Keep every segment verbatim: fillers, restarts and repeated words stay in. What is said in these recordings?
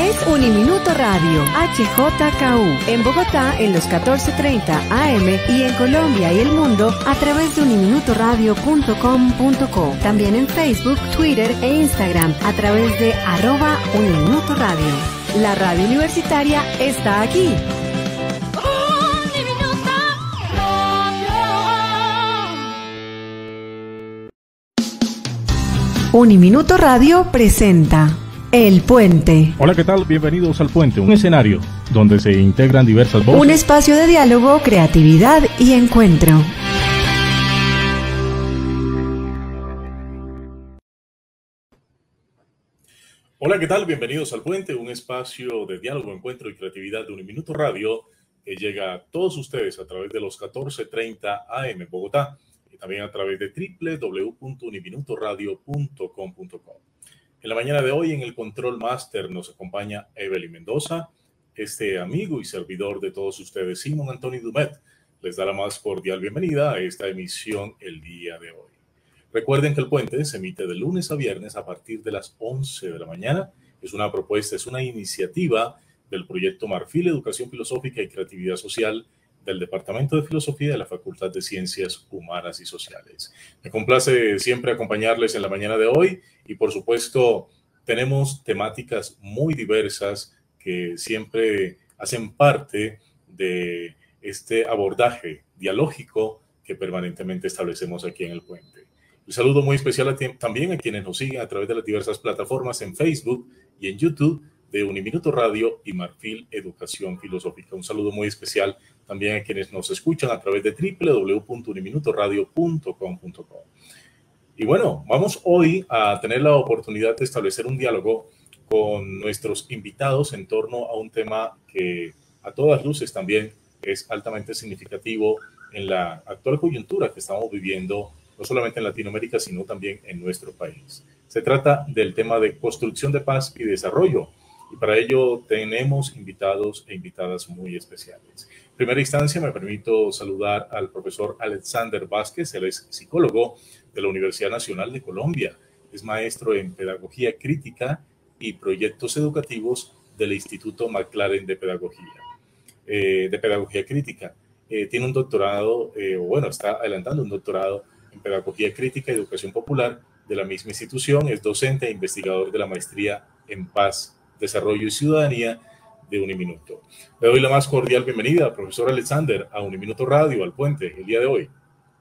es Uniminuto Radio, H J K U, en Bogotá en los catorce treinta A M y en Colombia y el mundo a través de uniminuto radio punto com punto co. También en Facebook, Twitter e Instagram a través de arroba Uniminuto Radio. La radio universitaria está aquí. Uniminuto Radio presenta El Puente. Hola, ¿qué tal? Bienvenidos al Puente, un escenario donde se integran diversas voces. Un espacio de diálogo, creatividad y encuentro. Hola, ¿qué tal? Bienvenidos al Puente, un espacio de diálogo, encuentro y creatividad de Uniminuto Radio que llega a todos ustedes a través de los catorce treinta A M Bogotá y también a través de doble u doble u doble u punto uniminuto radio punto com punto co. En la mañana de hoy, en el Control Master, nos acompaña Evelyn Mendoza. Este amigo y servidor de todos ustedes, Simón Antonio Dumet, les da la más cordial bienvenida a esta emisión el día de hoy. Recuerden que El Puente se emite de lunes a viernes a partir de las once de la mañana. Es una propuesta, es una iniciativa del proyecto Marfil, Educación Filosófica y Creatividad Social del Departamento de Filosofía de la Facultad de Ciencias Humanas y Sociales. Me complace siempre acompañarles en la mañana de hoy y, por supuesto, tenemos temáticas muy diversas que siempre hacen parte de este abordaje dialógico que permanentemente establecemos aquí en El Puente. Un saludo muy especial a ti, también a quienes nos siguen a través de las diversas plataformas en Facebook y en YouTube de Uniminuto Radio y Marfil Educación Filosófica. Un saludo muy especial también a quienes nos escuchan a través de doble u doble u doble u punto uniminuto radio punto com punto co. Y bueno, vamos hoy a tener la oportunidad de establecer un diálogo con nuestros invitados en torno a un tema que a todas luces también es altamente significativo en la actual coyuntura que estamos viviendo, no solamente en Latinoamérica, sino también en nuestro país. Se trata del tema de construcción de paz y desarrollo, y para ello tenemos invitados e invitadas muy especiales. En primera instancia, me permito saludar al profesor Alexander Vázquez. Él es psicólogo de la Universidad Nacional de Colombia. Es maestro en Pedagogía Crítica y Proyectos Educativos del Instituto McLaren de Pedagogía, eh, de Pedagogía Crítica. Eh, tiene un doctorado, eh, o bueno, está adelantando un doctorado en Pedagogía Crítica y Educación Popular de la misma institución. Es docente e investigador de la Maestría en Paz, Desarrollo y Ciudadanía de Uniminuto. Le doy la más cordial bienvenida, profesor Alexander, a Uniminuto Radio, al Puente, el día de hoy.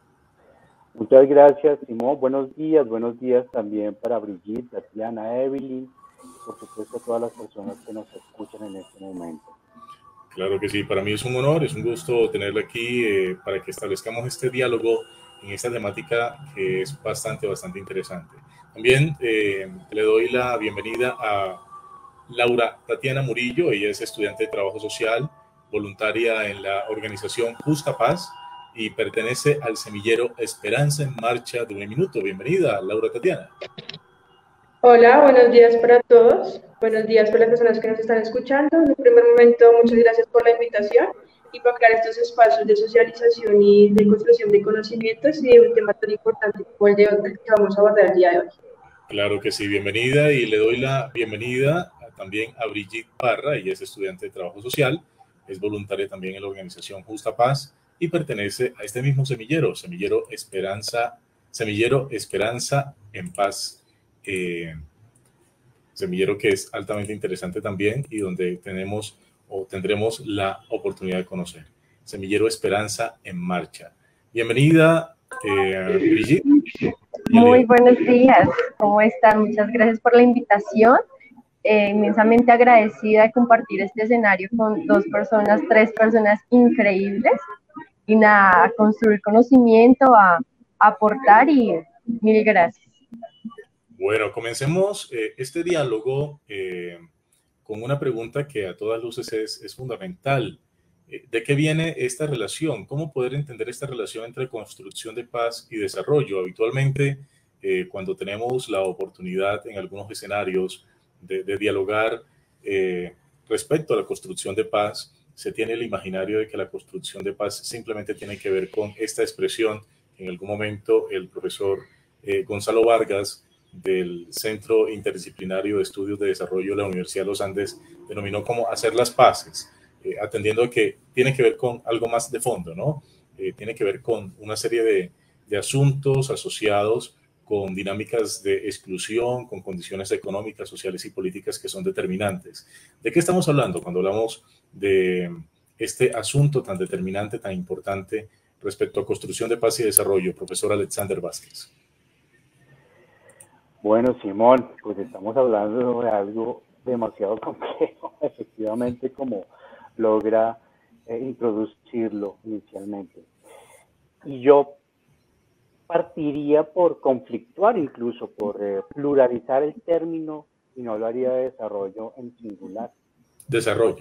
Muchas gracias, Simón. Buenos días, buenos días también para Brigitte, Tatiana, Evelyn, y por supuesto a todas las personas que nos escuchan en este momento. Claro que sí, para mí es un honor, es un gusto tenerla aquí eh, para que establezcamos este diálogo en esta temática que es bastante, bastante interesante. También eh, le doy la bienvenida a Laura Tatiana Murillo. Ella es estudiante de Trabajo Social, voluntaria en la organización Justa Paz y pertenece al semillero Esperanza en Marcha de Uniminuto. Bienvenida, Laura Tatiana. Hola, buenos días para todos. Buenos días para las personas que nos están escuchando. En el primer momento, muchas gracias por la invitación y por crear estos espacios de socialización y de construcción de conocimientos y de un tema tan importante como el de hoy que vamos a abordar el día de hoy. Claro que sí, bienvenida, y le doy la bienvenida también a Brigitte Parra. Ella es estudiante de Trabajo Social, es voluntaria también en la organización Justa Paz y pertenece a este mismo semillero, Semillero Esperanza, Semillero Esperanza en Paz, eh, semillero que es altamente interesante también y donde tenemos o tendremos la oportunidad de conocer. Semillero Esperanza en Marcha. Bienvenida, eh, Brigitte. Muy buenos días, ¿cómo están? Muchas gracias por la invitación. Eh, inmensamente agradecida de compartir este escenario con dos personas, tres personas increíbles. Y nada, a construir conocimiento, a, a aportar y mil gracias. Bueno, comencemos eh, este diálogo eh, con una pregunta que a todas luces es, es fundamental. ¿De qué viene esta relación? ¿Cómo poder entender esta relación entre construcción de paz y desarrollo? Habitualmente, eh, cuando tenemos la oportunidad en algunos escenarios de, de dialogar eh, respecto a la construcción de paz, se tiene el imaginario de que la construcción de paz simplemente tiene que ver con esta expresión. En algún momento el profesor eh, Gonzalo Vargas del Centro Interdisciplinario de Estudios de Desarrollo de la Universidad de los Andes denominó como hacer las paces, eh, atendiendo a que tiene que ver con algo más de fondo, ¿no? Eh, tiene que ver con una serie de, de asuntos asociados con dinámicas de exclusión, con condiciones económicas, sociales y políticas que son determinantes. ¿De qué estamos hablando cuando hablamos de este asunto tan determinante, tan importante respecto a construcción de paz y desarrollo, profesor Alexander Vázquez? Bueno, Simón, pues estamos hablando de algo demasiado complejo, efectivamente, como logra eh, introducirlo inicialmente. Y yo partiría por conflictuar, incluso por eh, pluralizar el término, y no hablaría de desarrollo en singular. Desarrollo.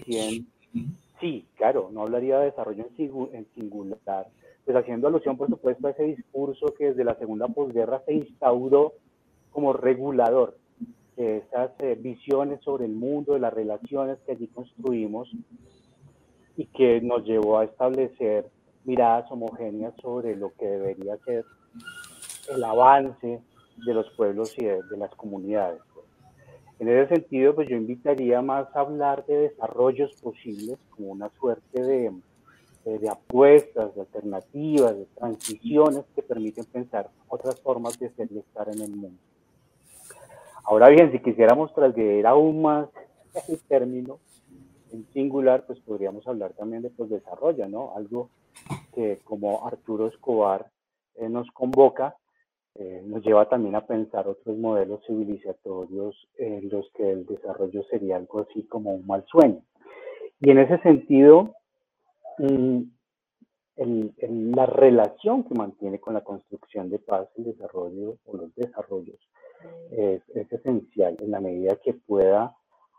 Sí, claro, no hablaría de desarrollo en singular, pues haciendo alusión, por supuesto, a ese discurso que desde la segunda posguerra se instauró como regulador de esas eh, visiones sobre el mundo, de las relaciones que allí construimos, y que nos llevó a establecer miradas homogéneas sobre lo que debería ser el avance de los pueblos y de, de las comunidades. En ese sentido, pues yo invitaría más a hablar de desarrollos posibles como una suerte de, de, de apuestas, de alternativas, de transiciones que permiten pensar otras formas de ser y estar en el mundo. Ahora bien, si quisiéramos trasladar aún más el término en singular, pues podríamos hablar también de pues, desarrollo, ¿no? Algo que como Arturo Escobar eh, nos convoca, eh, nos lleva también a pensar otros modelos civilizatorios en los que el desarrollo sería algo así como un mal sueño. Y en ese sentido, mmm, el, el, la relación que mantiene con la construcción de paz, el desarrollo o los desarrollos, es, es esencial en la medida que pueda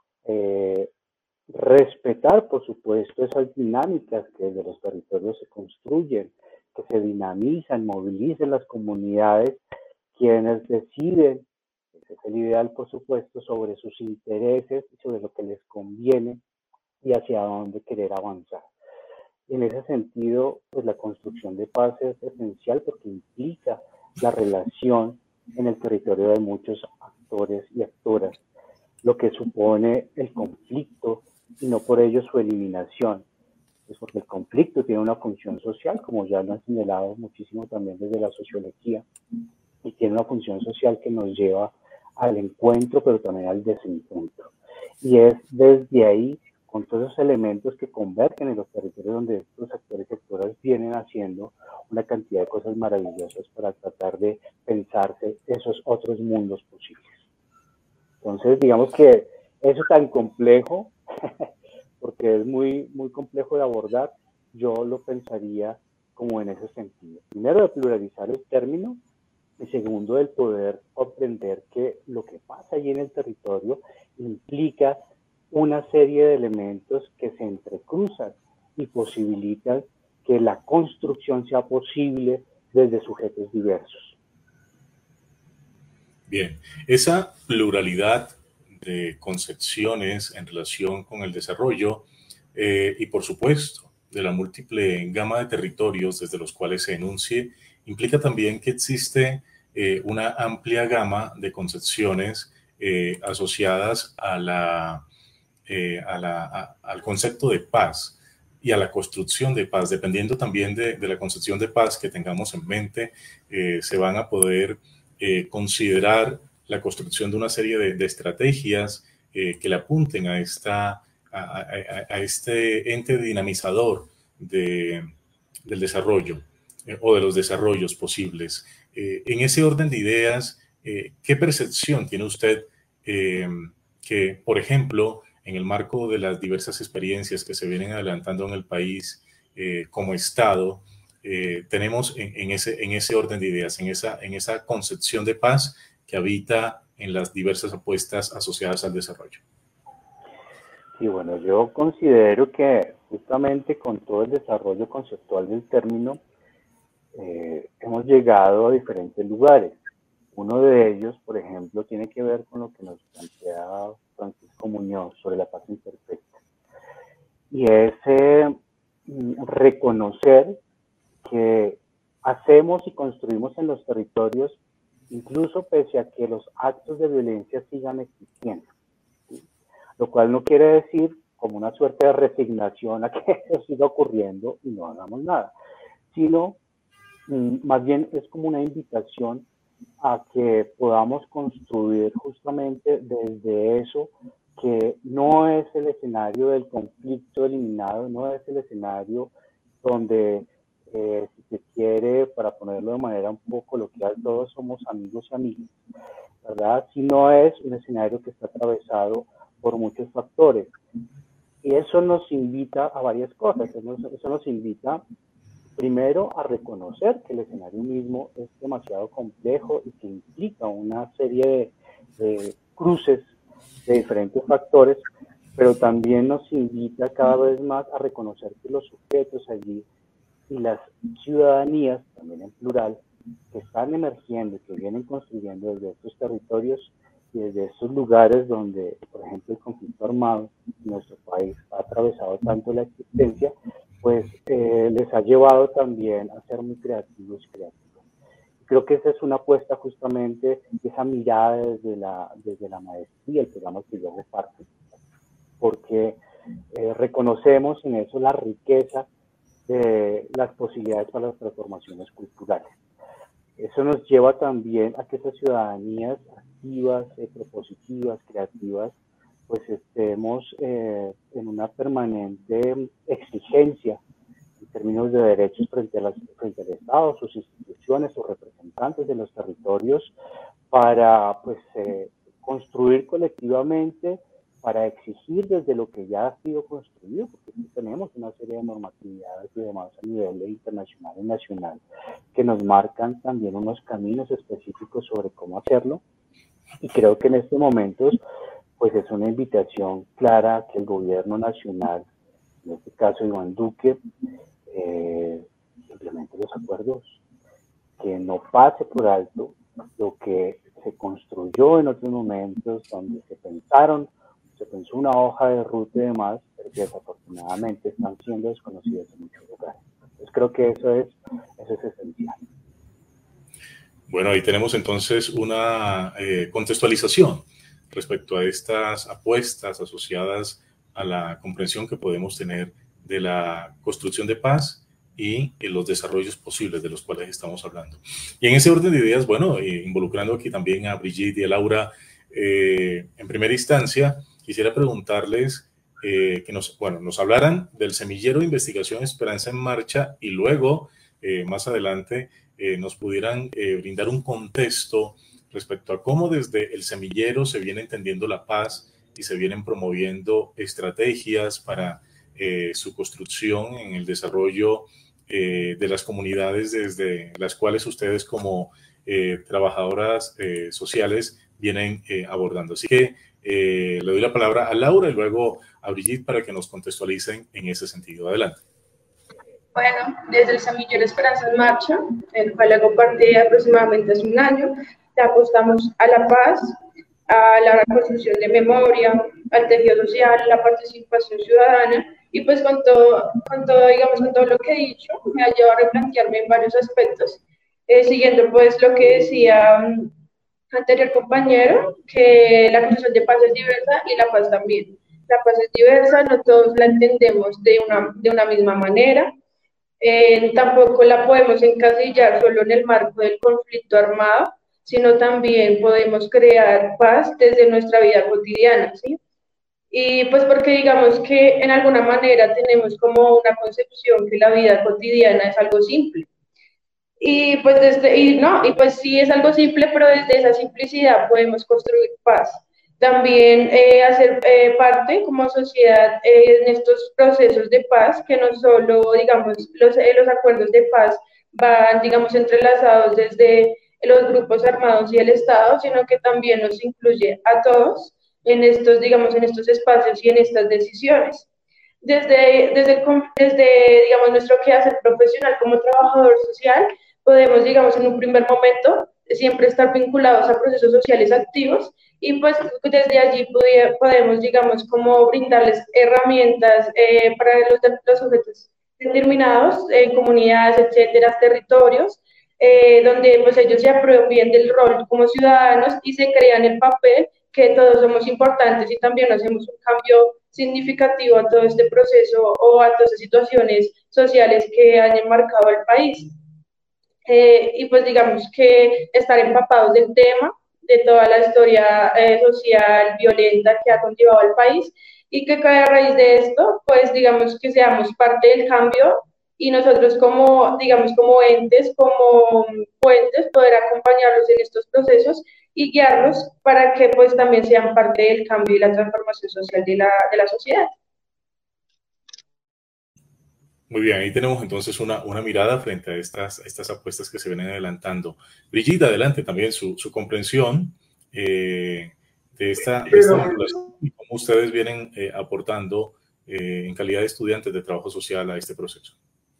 eh, respetar, por supuesto, esas dinámicas que desde los territorios se construyen, que se dinamizan, movilizan las comunidades, quienes deciden, ese es el ideal, por supuesto, sobre sus intereses y sobre lo que les conviene y hacia dónde querer avanzar. En ese sentido, pues la construcción de paz es esencial porque implica la relación en el territorio de muchos actores y actoras, lo que supone el conflicto y no por ello su eliminación. Es porque el conflicto tiene una función social, como ya lo han señalado muchísimo también desde la sociología, y tiene una función social que nos lleva al encuentro, pero también al desencuentro. Y es desde ahí, con todos esos elementos que convergen en los territorios donde estos actores y actoras vienen haciendo una cantidad de cosas maravillosas para tratar de pensarse esos otros mundos posibles. Entonces, digamos que eso tan complejo, porque es muy, muy complejo de abordar, yo lo pensaría como en ese sentido. Primero, de pluralizar el término, y segundo, del poder comprender que lo que pasa allí en el territorio implica una serie de elementos que se entrecruzan y posibilitan que la construcción sea posible desde sujetos diversos. Bien, esa pluralidad de concepciones en relación con el desarrollo eh, y por supuesto de la múltiple gama de territorios desde los cuales se enuncie, implica también que existe eh, una amplia gama de concepciones eh, asociadas a la, eh, a la, a, al concepto de paz y a la construcción de paz. Dependiendo también de, de la concepción de paz que tengamos en mente, eh, se van a poder eh, considerar la construcción de una serie de, de estrategias eh, que le apunten a, esta, a, a, a este ente dinamizador de, del desarrollo eh, o de los desarrollos posibles. Eh, en ese orden de ideas, eh, ¿qué percepción tiene usted eh, que, por ejemplo, en el marco de las diversas experiencias que se vienen adelantando en el país eh, como Estado, eh, tenemos en, en, ese, en ese orden de ideas, en esa, en esa concepción de paz que habita en las diversas apuestas asociadas al desarrollo? Sí, bueno, yo considero que justamente con todo el desarrollo conceptual del término, eh, hemos llegado a diferentes lugares. Uno de ellos, por ejemplo, tiene que ver con lo que nos plantea Francisco Muñoz sobre la paz imperfecta. Y es eh, reconocer que hacemos y construimos en los territorios incluso pese a que los actos de violencia sigan existiendo, ¿sí? Lo cual no quiere decir como una suerte de resignación a que eso siga ocurriendo y no hagamos nada, sino mm, más bien es como una invitación a que podamos construir justamente desde eso, que no es el escenario del conflicto eliminado, no es el escenario donde, eh, si se quiere, para ponerlo de manera un poco coloquial, todos somos amigos y amigas, ¿verdad? Sino es un escenario que está atravesado por muchos factores. Y eso nos invita a varias cosas. Eso nos, eso nos invita, primero, a reconocer que el escenario mismo es demasiado complejo y que implica una serie de, de cruces de diferentes factores, pero también nos invita cada vez más a reconocer que los sujetos allí y las ciudadanías, también en plural, que están emergiendo, que vienen construyendo desde estos territorios y desde estos lugares donde, por ejemplo, el conflicto armado en nuestro país ha atravesado tanto la existencia, pues eh, les ha llevado también a ser muy creativos y creativos. Creo que esa es una apuesta justamente, esa mirada desde la, desde la maestría, el programa que yo hago parte, porque eh, reconocemos en eso la riqueza de las posibilidades para las transformaciones culturales. Eso nos lleva también a que esas ciudadanías activas, eh, propositivas, creativas, pues estemos eh, en una permanente exigencia en términos de derechos frente, a las, frente al Estado, sus instituciones, sus representantes de los territorios, para pues, eh, construir colectivamente, para exigir desde lo que ya ha sido construido, porque aquí tenemos una serie de normatividades y demás a nivel internacional y nacional que nos marcan también unos caminos específicos sobre cómo hacerlo. Y creo que en estos momentos pues es una invitación clara a que el gobierno nacional, en este caso Iván Duque, eh, implemente los acuerdos, que no pase por alto lo que se construyó en otros momentos donde se pensaron, se pensó una hoja de ruta y demás, pero que desafortunadamente están siendo desconocidas en muchos lugares. Entonces creo que eso es, eso es esencial. Bueno, ahí tenemos entonces una eh, contextualización respecto a estas apuestas asociadas a la comprensión que podemos tener de la construcción de paz y en los desarrollos posibles de los cuales estamos hablando. Y en ese orden de ideas, bueno, eh, involucrando aquí también a Brigitte y a Laura, eh, en primera instancia, quisiera preguntarles eh, que nos, bueno, nos hablaran del semillero de investigación Esperanza en Marcha y luego, eh, más adelante, eh, nos pudieran eh, brindar un contexto respecto a cómo desde el semillero se viene entendiendo la paz y se vienen promoviendo estrategias para eh, su construcción en el desarrollo eh, de las comunidades desde las cuales ustedes como eh, trabajadoras eh, sociales vienen eh, abordando. Así que eh, le doy la palabra a Laura y luego a Brigitte para que nos contextualicen en ese sentido. Adelante. Bueno, desde el Semillero Esperanza en Marcha, el cual hago parte aproximadamente hace un año, le apostamos a la paz, a la reconstrucción de memoria, al tejido social, a la participación ciudadana, y pues con todo, con todo, digamos, con todo lo que he dicho, me ha llevado a replantearme en varios aspectos, eh, siguiendo pues lo que decía um, anterior compañero, que la construcción de paz es diversa y la paz también. La paz es diversa, no todos la entendemos de una, de una misma manera, eh, tampoco la podemos encasillar solo en el marco del conflicto armado, sino también podemos crear paz desde nuestra vida cotidiana, ¿sí? Y pues porque digamos que en alguna manera tenemos como una concepción que la vida cotidiana es algo simple. Y pues desde, y no, y pues sí es algo simple, pero desde esa simplicidad podemos construir paz. También eh, hacer eh, parte como sociedad eh, en estos procesos de paz, que no solo, digamos, los, eh, los acuerdos de paz van, digamos, entrelazados desde los grupos armados y el Estado, sino que también nos incluye a todos en estos, digamos, en estos espacios y en estas decisiones. Desde, desde, desde digamos, nuestro quehacer profesional como trabajador social, podemos, digamos, en un primer momento, siempre estar vinculados a procesos sociales activos y pues desde allí podemos, digamos, como brindarles herramientas eh, para los, los sujetos determinados, en eh, comunidades, etcétera, territorios, eh, donde pues ellos se apropian del rol como ciudadanos y se crean el papel que todos somos importantes y también hacemos un cambio significativo a todo este proceso o a todas las situaciones sociales que han enmarcado el país. Eh, y pues digamos que estar empapados del tema, de toda la historia eh, social violenta que ha conllevado el país y que a raíz de esto, pues digamos que seamos parte del cambio y nosotros como, digamos, como entes, como puentes, poder acompañarlos en estos procesos y guiarlos para que pues también sean parte del cambio y la transformación social de la, de la sociedad. Muy bien, ahí tenemos entonces una, una mirada frente a estas, estas apuestas que se vienen adelantando. Brigitte, adelante también su, su comprensión eh, de esta, de esta vinculación y cómo ustedes vienen eh, aportando eh, en calidad de estudiantes de trabajo social a este proceso.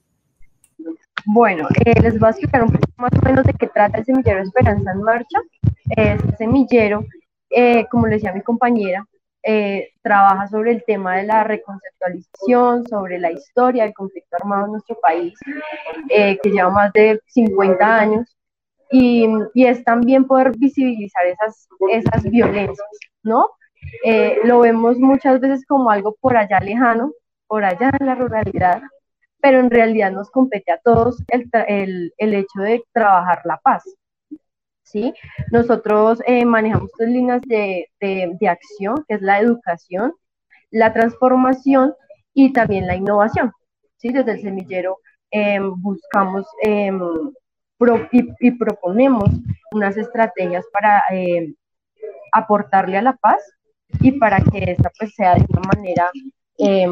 Bueno, eh, les voy a explicar un poco más o menos de qué trata el Semillero Esperanza en Marcha. Este semillero, eh, como le decía mi compañera, eh, trabaja sobre el tema de la reconceptualización, sobre la historia del conflicto armado en nuestro país, eh, que lleva más de cincuenta años, y, y es también poder visibilizar esas, esas violencias, ¿no? Eh, lo vemos muchas veces como algo por allá lejano, por allá en la ruralidad, pero en realidad nos compete a todos el, el, el hecho de trabajar la paz, ¿sí? Nosotros eh, manejamos tres líneas de, de, de acción, que es la educación, la transformación y también la innovación, ¿sí? Desde el semillero eh, buscamos eh, pro, y, y proponemos unas estrategias para eh, aportarle a la paz y para que esta pues sea de una manera eh,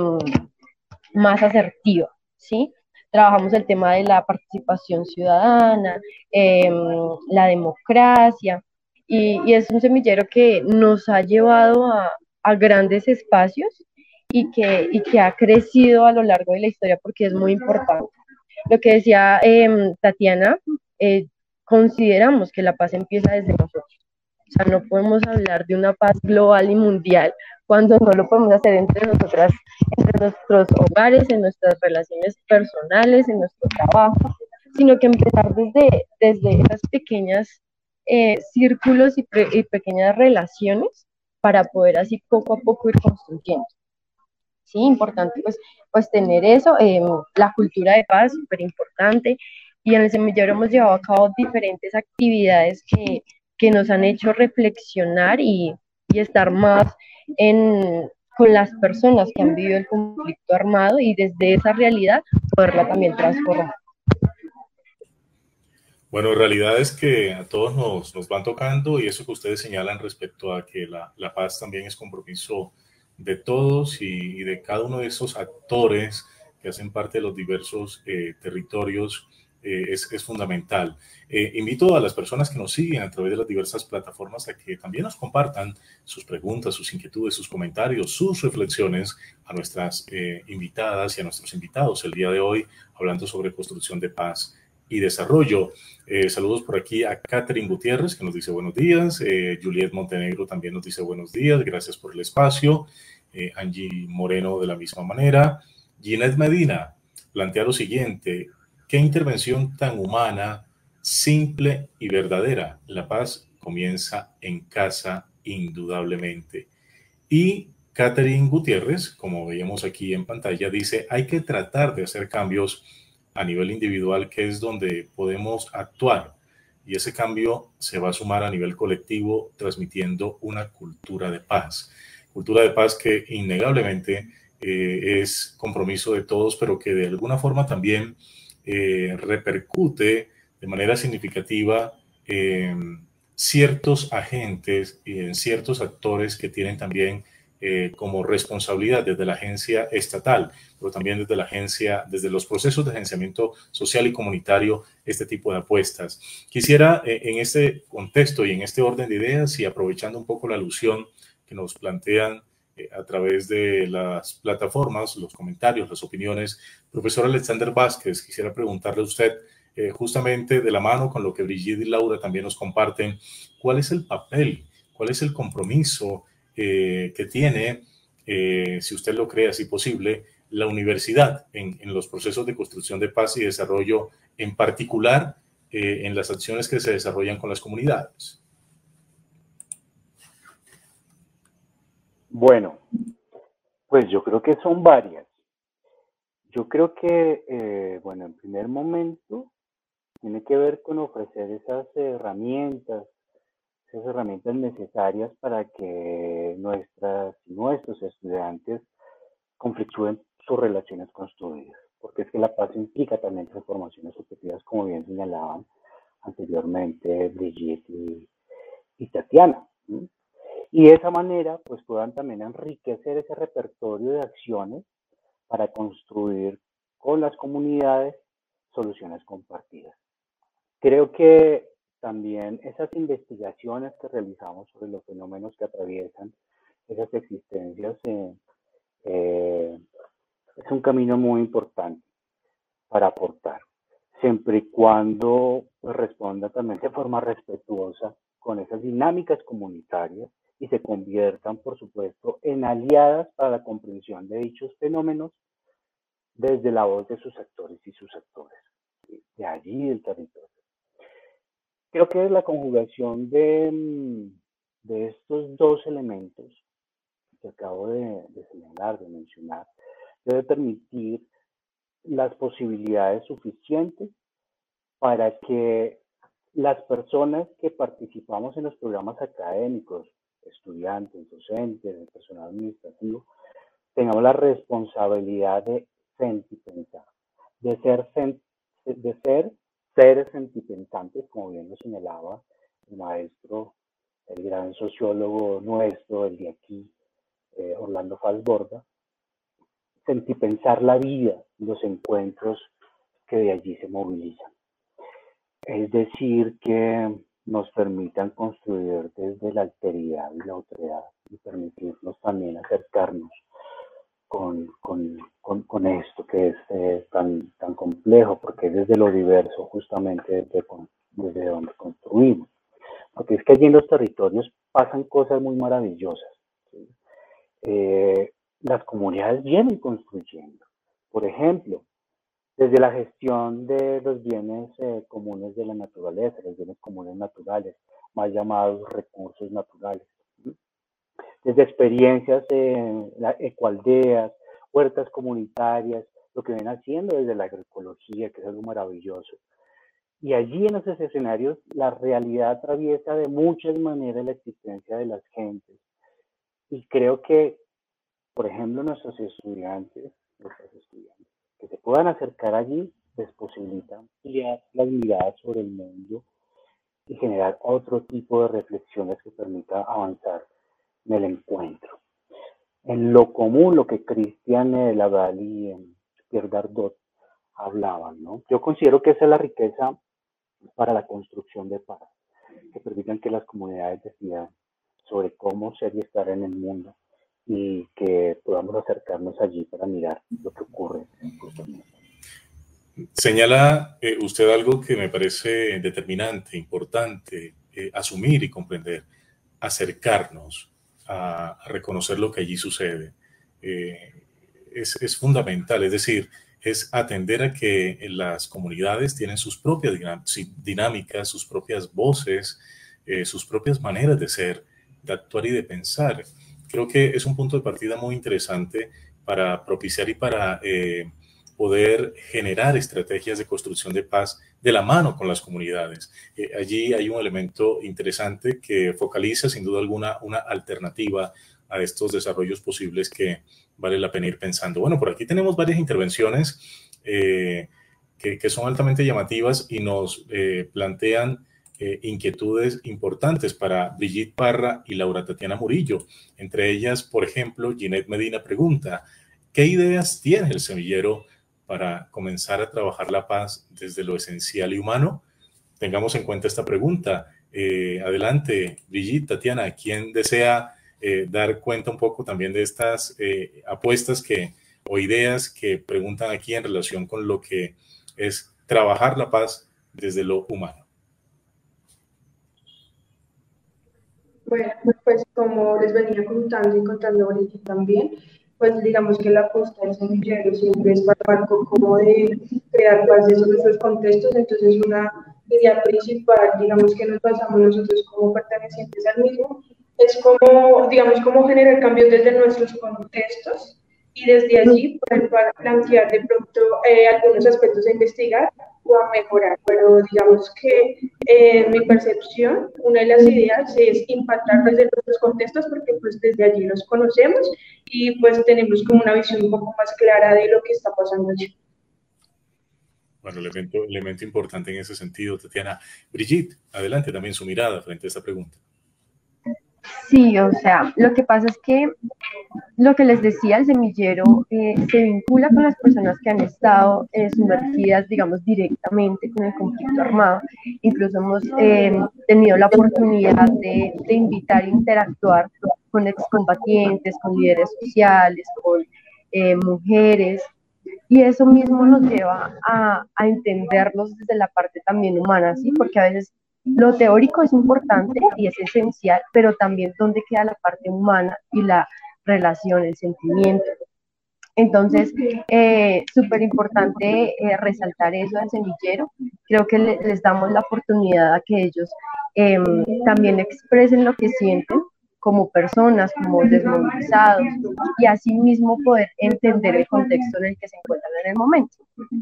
más asertiva, ¿sí? Trabajamos el tema de la participación ciudadana, eh, la democracia, y, y es un semillero que nos ha llevado a, a grandes espacios y que, y que ha crecido a lo largo de la historia porque es muy importante. Lo que decía eh, Tatiana, eh, consideramos que la paz empieza desde nosotros. O sea, no podemos hablar de una paz global y mundial cuando no lo podemos hacer entre nosotras, entre nuestros hogares, en nuestras relaciones personales, en nuestro trabajo, sino que empezar desde, desde esas pequeñas eh, círculos y, pre, y pequeñas relaciones para poder así poco a poco ir construyendo. Sí, importante pues, pues tener eso, eh, la cultura de paz, súper importante, y en el semillero hemos llevado a cabo diferentes actividades que, que nos han hecho reflexionar y, y estar más en, con las personas que han vivido el conflicto armado y desde esa realidad poderla también transformar. Bueno, realidades que a todos nos, nos van tocando y eso que ustedes señalan respecto a que la, la paz también es compromiso de todos y, y de cada uno de esos actores que hacen parte de los diversos eh, territorios eh, es, es fundamental. Eh, invito a las personas que nos siguen a través de las diversas plataformas a que también nos compartan sus preguntas, sus inquietudes, sus comentarios, sus reflexiones a nuestras eh, invitadas y a nuestros invitados el día de hoy, hablando sobre construcción de paz y desarrollo. Eh, saludos por aquí a Catherine Gutiérrez, que nos dice buenos días. Eh, Juliet Montenegro también nos dice buenos días, gracias por el espacio. Eh, Angie Moreno de la misma manera. Ginette Medina plantea lo siguiente: ¿qué intervención tan humana, simple y verdadera? La paz comienza en casa, indudablemente. Y Catherine Gutiérrez, como veíamos aquí en pantalla, dice, hay que tratar de hacer cambios a nivel individual, que es donde podemos actuar. Y ese cambio se va a sumar a nivel colectivo, transmitiendo una cultura de paz. Cultura de paz que innegablemente eh, es compromiso de todos, pero que de alguna forma también eh, repercute de manera significativa en ciertos agentes y en ciertos actores que tienen también Eh, como responsabilidad desde la agencia estatal, pero también desde la agencia, desde los procesos de agenciamiento social y comunitario, este tipo de apuestas. Quisiera eh, en este contexto y en este orden de ideas y aprovechando un poco la alusión que nos plantean eh, a través de las plataformas, los comentarios, las opiniones, profesor Alexander Vázquez, quisiera preguntarle a usted, eh, justamente de la mano con lo que Brigitte y Laura también nos comparten, ¿cuál es el papel, cuál es el compromiso Eh, que tiene, eh, si usted lo cree así posible, la universidad en, en los procesos de construcción de paz y desarrollo, en particular eh, en las acciones que se desarrollan con las comunidades? Bueno, pues yo creo que son varias. Yo creo que, eh, bueno, en primer momento, tiene que ver con ofrecer esas herramientas, esas herramientas necesarias para que nuestras y nuestros estudiantes conflictúen sus relaciones construidas, porque es que la paz implica también transformaciones objetivas, como bien señalaban anteriormente Brigitte y, y Tatiana, ¿sí? Y de esa manera, pues puedan también enriquecer ese repertorio de acciones para construir con las comunidades soluciones compartidas. Creo que también esas investigaciones que realizamos sobre los fenómenos que atraviesan esas existencias eh, eh, es un camino muy importante para aportar, siempre y cuando pues, responda también de forma respetuosa con esas dinámicas comunitarias y se conviertan, por supuesto, en aliadas para la comprensión de dichos fenómenos desde la voz de sus actores y sus actores, de allí el territorio. Creo que la conjugación de, de estos dos elementos que acabo de, de señalar, de mencionar, debe permitir las posibilidades suficientes para que las personas que participamos en los programas académicos, estudiantes, docentes, el personal administrativo, tengamos la responsabilidad de sentipensar, de ser, de ser seres sentipensantes, como bien lo señalaba el maestro, el gran sociólogo nuestro, el de aquí, eh, Orlando Falsborda, sentipensar la vida, los encuentros que de allí se movilizan. Es decir, que nos permitan construir desde la alteridad y la otredad y permitirnos también acercarnos con, con, con, con esto que es eh, tan, tan complejo, porque es desde lo diverso justamente desde, desde donde construimos. Porque es que allí en los territorios pasan cosas muy maravillosas, ¿sí? Eh, las comunidades vienen construyendo. Por ejemplo, desde la gestión de los bienes eh, comunes de la naturaleza, los bienes comunes naturales, más llamados recursos naturales. ¿Sí? Desde experiencias en eh, ecoaldeas, huertas comunitarias, lo que ven haciendo desde la agroecología, que es algo maravilloso. Y allí en esos escenarios, la realidad atraviesa de muchas maneras la existencia de las gentes. Y creo que, por ejemplo, nuestros estudiantes, nuestros estudiantes, que se puedan acercar allí, les posibilita ampliar las miradas sobre el mundo y generar otro tipo de reflexiones que permita avanzar en el encuentro. En lo común, lo que Christian Laval y eh, Pierre Dardot hablaban, ¿no? Yo considero que esa es la riqueza para la construcción de paz, que permitan que las comunidades decidan sobre cómo ser y estar en el mundo y que podamos acercarnos allí para mirar lo que ocurre justamente. Señala eh, usted algo que me parece determinante, importante, eh, asumir y comprender, acercarnos a, a reconocer lo que allí sucede. Eh, es, es fundamental, es decir, es atender a que las comunidades tienen sus propias dinámicas, sus propias voces, eh, sus propias maneras de ser, de actuar y de pensar. Creo que es un punto de partida muy interesante para propiciar y para eh, poder generar estrategias de construcción de paz de la mano con las comunidades. Eh, allí hay un elemento interesante que focaliza sin duda alguna una alternativa a estos desarrollos posibles que vale la pena ir pensando. Bueno, por aquí tenemos varias intervenciones eh, que, que son altamente llamativas y nos eh, plantean Eh, inquietudes importantes para Brigitte Parra y Laura Tatiana Murillo. Entre ellas, por ejemplo, Ginette Medina pregunta, ¿qué ideas tiene el semillero para comenzar a trabajar la paz desde lo esencial y humano? Tengamos en cuenta esta pregunta. Eh, adelante, Brigitte, Tatiana, ¿quién desea eh, dar cuenta un poco también de estas eh, apuestas que, o ideas que preguntan aquí en relación con lo que es trabajar la paz desde lo humano? Bueno, pues como les venía contando y contando ahorita también, pues digamos que la apuesta del semillero siempre es para marco como de crear paz de nuestros contextos, entonces una idea principal, digamos, que nos basamos nosotros como pertenecientes al mismo, es como, digamos, cómo generar cambios desde nuestros contextos y desde allí poder plantear de pronto eh, algunos aspectos a investigar o a mejorar. Pero digamos que eh, en mi percepción, una de las ideas es impactar desde nuestros contextos porque pues desde allí los conocemos y pues tenemos como una visión un poco más clara de lo que está pasando allí. Bueno, elemento, elemento importante en ese sentido, Tatiana. Brigitte, adelante también su mirada frente a esta pregunta. Sí, o sea, lo que pasa es que lo que les decía, el semillero eh, se vincula con las personas que han estado eh, sumergidas, digamos, directamente con el conflicto armado. Incluso hemos eh, tenido la oportunidad de, de invitar e interactuar con excombatientes, con líderes sociales, con eh, mujeres, y eso mismo nos lleva a, a entenderlos desde la parte también humana, ¿sí? Porque a veces lo teórico es importante y es esencial, pero también dónde queda la parte humana y la relación, el sentimiento. Entonces, eh, súper importante eh, resaltar eso del semillero. Creo que le, les damos la oportunidad a que ellos eh, también expresen lo que sienten como personas, como desmovilizados, y así mismo poder entender el contexto en el que se encuentran en el momento.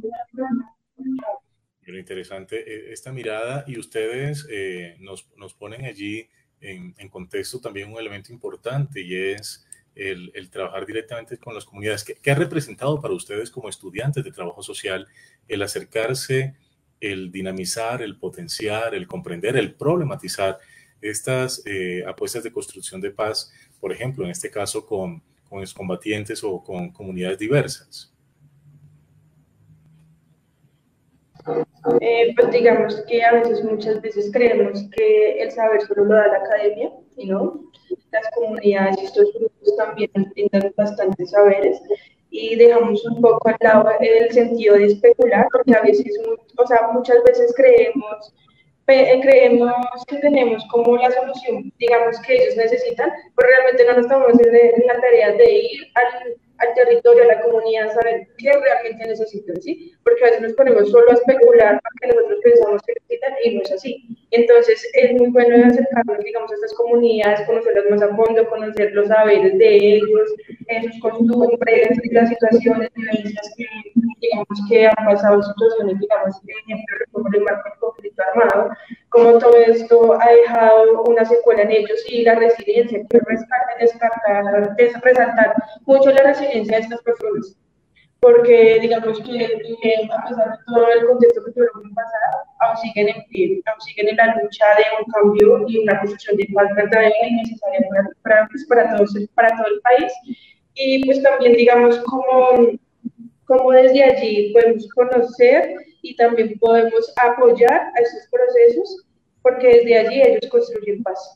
Pero interesante esta mirada, y ustedes eh, nos, nos ponen allí en, en contexto también un elemento importante, y es el, el trabajar directamente con las comunidades. ¿Qué, ¿Qué ha representado para ustedes como estudiantes de trabajo social el acercarse, el dinamizar, el potenciar, el comprender, el problematizar estas eh, apuestas de construcción de paz, por ejemplo, en este caso con, con excombatientes o con comunidades diversas? Eh, pues digamos que a veces, muchas veces creemos que el saber solo lo da la academia, y no, las comunidades y estos grupos también brindan bastantes saberes, y dejamos un poco al lado el sentido de especular, porque a veces, o sea, muchas veces creemos, creemos que tenemos como la solución, digamos, que ellos necesitan, pero realmente no nos estamos en la tarea de ir al al territorio, a la comunidad, saber qué realmente necesitan, ¿sí? Porque a veces nos ponemos solo a especular porque nosotros pensamos que necesitan y no es así. Entonces, es muy bueno acercarnos, digamos, a estas comunidades, conocerlas más a fondo, conocer los saberes de ellos, sus costumbres, las situaciones, vivencias que, digamos, que han pasado, situaciones, digamos, de ejemplo, como el marco del conflicto armado, como todo esto ha dejado una secuela en ellos y la resiliencia. Quiero descartar, des, resaltar mucho la resiliencia de estas personas, porque digamos que eh, a pesar de todo el contexto que tuvieron que pasar, aún siguen en pie, aún siguen en la lucha de un cambio y una construcción de paz verdadera y necesaria para, para, pues, para, todos, para todo el país. Y pues también digamos como, como desde allí podemos conocer y también podemos apoyar a estos procesos, porque desde allí ellos construyen paz.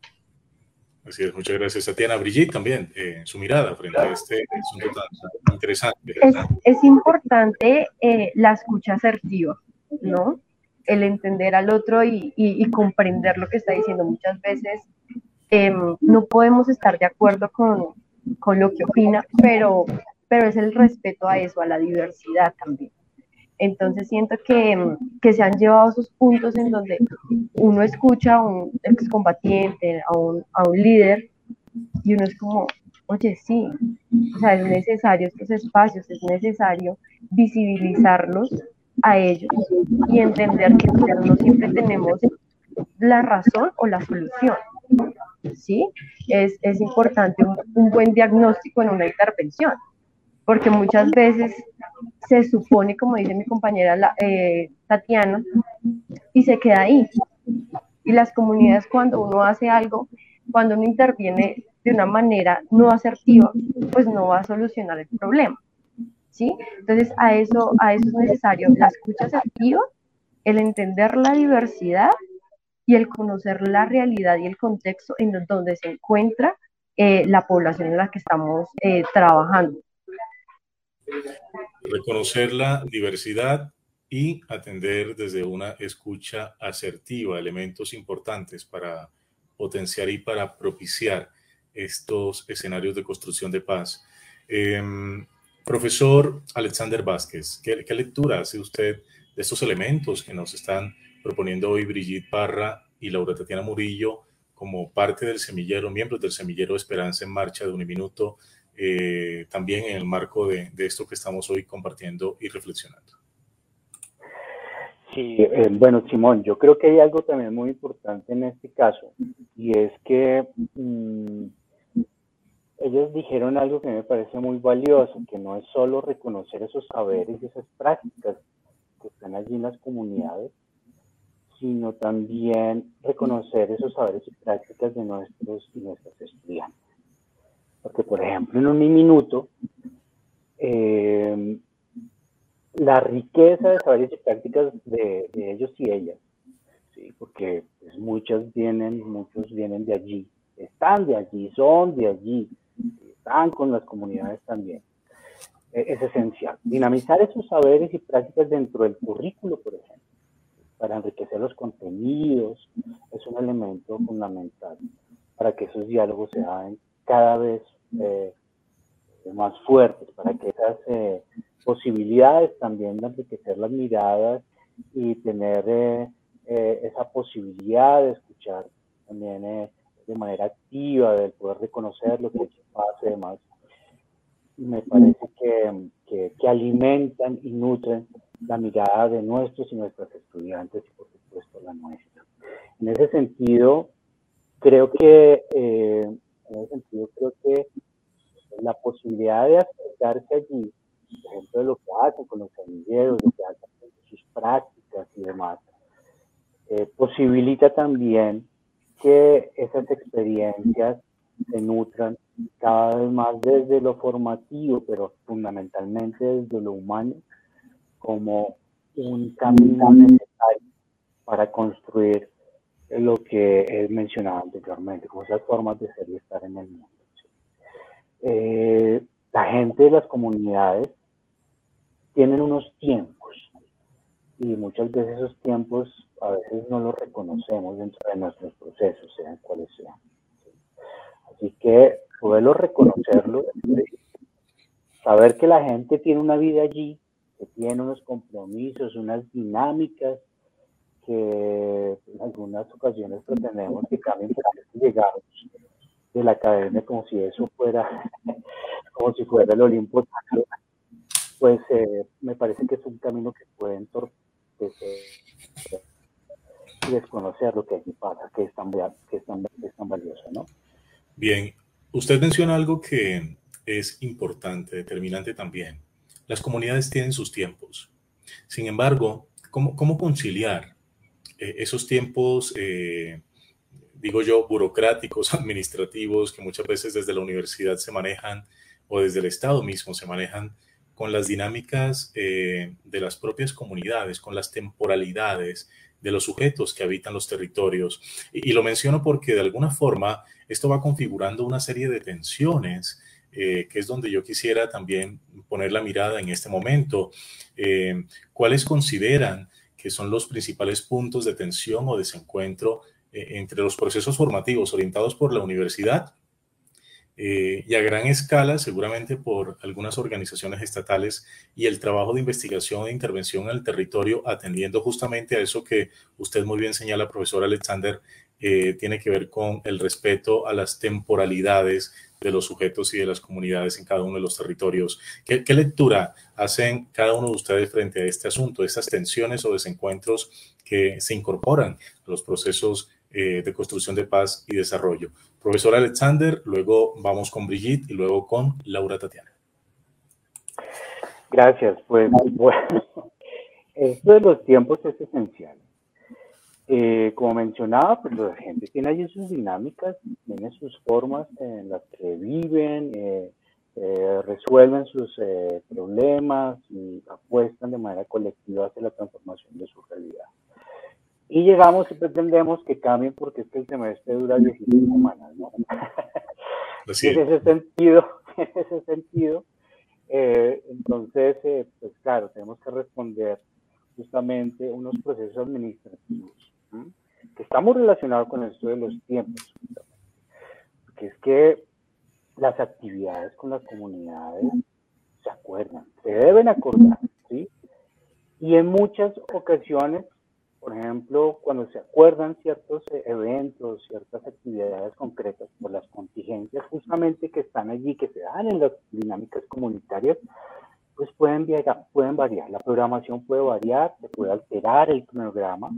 Así es, muchas gracias, Tatiana. Brigitte, también, eh, su mirada frente a este asunto tan interesante. Es, es importante eh, la escucha asertiva, ¿no? El entender al otro y, y, y comprender lo que está diciendo. Muchas veces eh, no podemos estar de acuerdo con, con lo que opina, pero, pero es el respeto a eso, a la diversidad también. Entonces siento que, que se han llevado esos puntos en donde uno escucha a un excombatiente, a un, a un líder, y uno es como, oye, sí, o sea, es necesario estos espacios, es necesario visibilizarlos a ellos y entender que no siempre tenemos la razón o la solución, ¿sí? Es, es importante un, un buen diagnóstico en una intervención, porque muchas veces se supone, como dice mi compañera la, eh, Tatiana, y se queda ahí. Y las comunidades, cuando uno hace algo, cuando uno interviene de una manera no asertiva, pues no va a solucionar el problema, ¿sí? Entonces, a eso, a eso es necesario la escucha asertiva, el entender la diversidad y el conocer la realidad y el contexto en donde se encuentra eh, la población en la que estamos eh, trabajando. Reconocer la diversidad y atender desde una escucha asertiva, elementos importantes para potenciar y para propiciar estos escenarios de construcción de paz. Eh, profesor Alexander Vázquez, ¿qué, ¿qué lectura hace usted de estos elementos que nos están proponiendo hoy Brigitte Parra y Laura Tatiana Murillo como parte del semillero, miembros del semillero Esperanza en Marcha de Uniminuto, eh, también en el marco de, de esto que estamos hoy compartiendo y reflexionando. Sí, eh, bueno, Simón, yo creo que hay algo también muy importante en este caso, y es que mmm, ellos dijeron algo que me parece muy valioso, que no es solo reconocer esos saberes y esas prácticas que están allí en las comunidades, sino también reconocer esos saberes y prácticas de nuestros y nuestras estudiantes. Porque, por ejemplo, en un minuto, eh, la riqueza de saberes y prácticas de, de ellos y ellas, ¿sí? Porque pues, muchas vienen, muchos vienen de allí, están de allí, son de allí, están con las comunidades también. Eh, es esencial. Dinamizar esos saberes y prácticas dentro del currículo, por ejemplo, para enriquecer los contenidos, es un elemento fundamental para que esos diálogos se hagan cada vez eh, más fuertes, para que esas eh, posibilidades también de enriquecer las miradas y tener eh, eh, esa posibilidad de escuchar también eh, de manera activa, de poder reconocer lo que pasa y demás, me parece que, que, que alimentan y nutren la mirada de nuestros y nuestras estudiantes y por supuesto la nuestra. En ese sentido, creo que, eh, en ese sentido, creo que la posibilidad de acercarse allí, por ejemplo, de lo que hacen con los semilleros, lo que hacen con sus prácticas y demás, eh, posibilita también que esas experiencias se nutran cada vez más desde lo formativo, pero fundamentalmente desde lo humano, como un camino necesario para construir lo que he mencionado anteriormente, como esas formas de ser y estar en el mundo. Eh, la gente de las comunidades tienen unos tiempos y muchas veces esos tiempos a veces no los reconocemos dentro de nuestros procesos, sean cuales sean. Así que poderlo reconocerlo, saber que la gente tiene una vida allí, que tiene unos compromisos, unas dinámicas que en algunas ocasiones pretendemos que cambien porque llegamos de la academia como si eso fuera, como si fuera el Olimpo, pues eh, me parece que es un camino que puede entorpecer y desconocer lo que aquí pasa, que es tan, que es tan, que es tan valioso, ¿no? Bien, usted menciona algo que es importante, determinante también. Las comunidades tienen sus tiempos. Sin embargo, ¿cómo, cómo conciliar eh, esos tiempos, eh, digo yo, burocráticos, administrativos, que muchas veces desde la universidad se manejan o desde el Estado mismo se manejan, con las dinámicas eh, de las propias comunidades, con las temporalidades de los sujetos que habitan los territorios? Y, y lo menciono porque de alguna forma esto va configurando una serie de tensiones, eh, que es donde yo quisiera también poner la mirada en este momento. Eh, ¿Cuáles consideran que son los principales puntos de tensión o desencuentro eh, entre los procesos formativos orientados por la universidad eh, y a gran escala, seguramente por algunas organizaciones estatales, y el trabajo de investigación e intervención en el territorio, atendiendo justamente a eso que usted muy bien señala, profesor Alexander, eh, tiene que ver con el respeto a las temporalidades de los sujetos y de las comunidades en cada uno de los territorios? ¿Qué, qué lectura hacen cada uno de ustedes frente a este asunto, estas tensiones o desencuentros que se incorporan a los procesos eh, de construcción de paz y desarrollo? Profesor Alexander, luego vamos con Brigitte y luego con Laura Tatiana. Gracias. Pues bueno, esto de los tiempos es esencial. Eh, como mencionaba, pues la gente tiene allí sus dinámicas, tiene sus formas en las que viven, eh, eh, resuelven sus eh, problemas y apuestan de manera colectiva hacia la transformación de su realidad. Y llegamos y pretendemos que cambien porque es que el semestre dura dieciséis semanas, ¿no? Así es. En ese sentido, en ese sentido, eh, entonces, eh, pues claro, tenemos que responder justamente unos procesos administrativos, ¿sí? Que está muy relacionado con esto de los tiempos, porque es que las actividades con las comunidades se acuerdan, se deben acordar, ¿sí? Y en muchas ocasiones por ejemplo, cuando se acuerdan ciertos eventos, ciertas actividades concretas por las contingencias justamente que están allí, que se dan en las dinámicas comunitarias, pues pueden, viajar, pueden variar. La programación puede variar, se puede alterar el cronograma.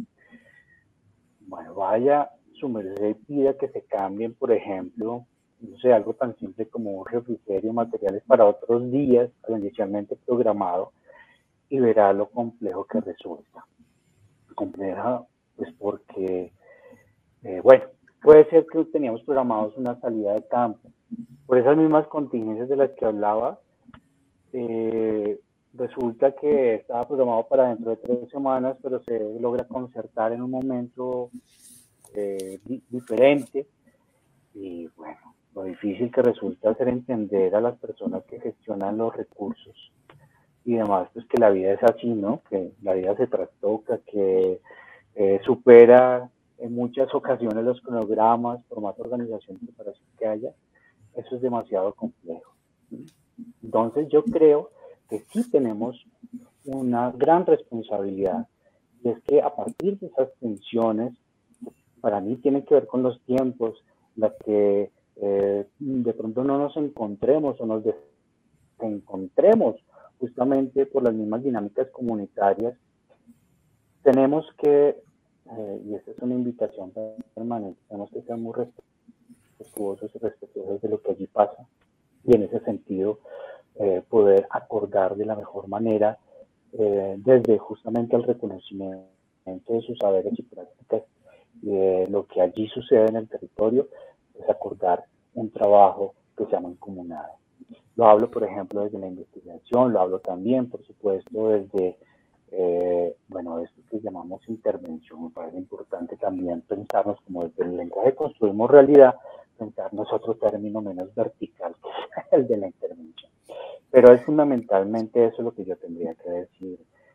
Bueno, vaya, su merced pida que se cambien, por ejemplo, no sé, algo tan simple como un refrigerio, materiales para otros días, inicialmente programado, y verá lo complejo que resulta. Compleja, pues porque, eh, bueno, puede ser que teníamos programados una salida de campo. Por esas mismas contingencias de las que hablaba, eh, resulta que estaba programado para dentro de tres semanas, pero se logra concertar en un momento eh, di diferente. Y bueno, lo difícil que resulta hacer entender a las personas que gestionan los recursos y demás, pues que la vida es así, ¿no? Que la vida se trastoca, que eh, supera en muchas ocasiones los cronogramas, por más organización y preparación que haya. Eso es demasiado complejo. Entonces yo creo que sí tenemos una gran responsabilidad, y es que a partir de esas tensiones, para mí tienen que ver con los tiempos, las que eh, de pronto no nos encontremos o nos desencontremos justamente por las mismas dinámicas comunitarias, tenemos que, eh, y esta es una invitación permanente, tenemos que ser muy respetuosos y respetuosos de lo que allí pasa, y en ese sentido eh, poder acordar de la mejor manera, eh, desde justamente el reconocimiento de sus saberes y prácticas, de lo que allí sucede en el territorio, es acordar un trabajo que se llama mancomunado. Lo hablo, por ejemplo, desde la investigación, lo hablo también, por supuesto, desde, eh, bueno, esto que llamamos intervención. Me parece importante también pensarnos como desde el lenguaje construimos realidad, pensarnos otro término menos vertical, que es el de la intervención. Pero es fundamentalmente eso lo que yo tendría que decir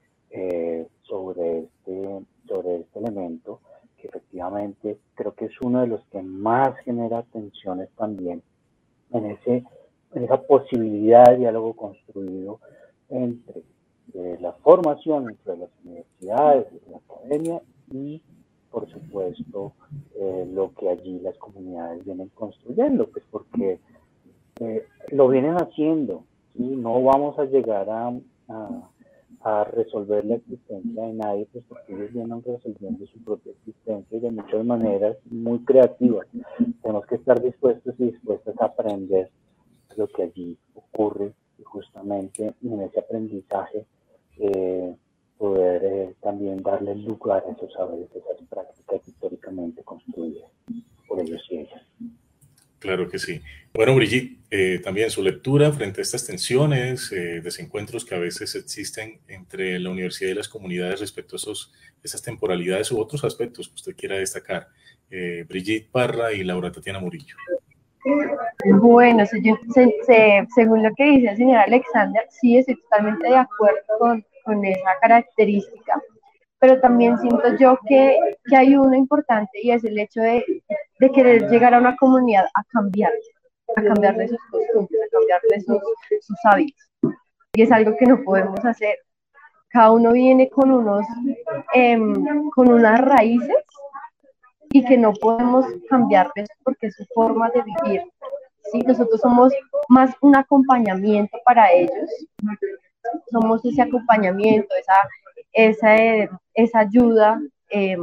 eh, sobre, este, sobre este elemento, que efectivamente creo que es uno de los que más genera tensiones también en ese en esa posibilidad de diálogo construido entre eh, la formación, entre las universidades, la academia y, por supuesto, eh, lo que allí las comunidades vienen construyendo, pues porque eh, lo vienen haciendo, ¿sí? No vamos a llegar a, a, a resolver la existencia de nadie, pues porque ellos vienen resolviendo su propia existencia y de muchas maneras muy creativas. Tenemos que estar dispuestos y dispuestas a aprender lo que allí ocurre y justamente en ese aprendizaje eh, poder eh, también darle lugar a esos saberes, esas prácticas históricamente construidas por ellos y ellas. Claro que sí. Bueno, Brigitte, eh, también su lectura frente a estas tensiones, eh, desencuentros que a veces existen entre la universidad y las comunidades respecto a esos, esas temporalidades u otros aspectos que usted quiera destacar. Eh, Brigitte Parra y Laura Tatiana Murillo. Bueno, se, se, se, según lo que dice el señor Alexander, sí estoy totalmente de acuerdo con, con esa característica, pero también siento yo que, que hay uno importante y es el hecho de, de querer llegar a una comunidad a cambiar, a cambiarle sus costumbres, a cambiarle sus, sus hábitos. Y es algo que no podemos hacer. Cada uno viene con, unos, eh, con unas raíces y que no podemos cambiarles porque es su forma de vivir. ¿Sí? Nosotros somos más un acompañamiento para ellos, somos ese acompañamiento, esa, esa, esa ayuda eh,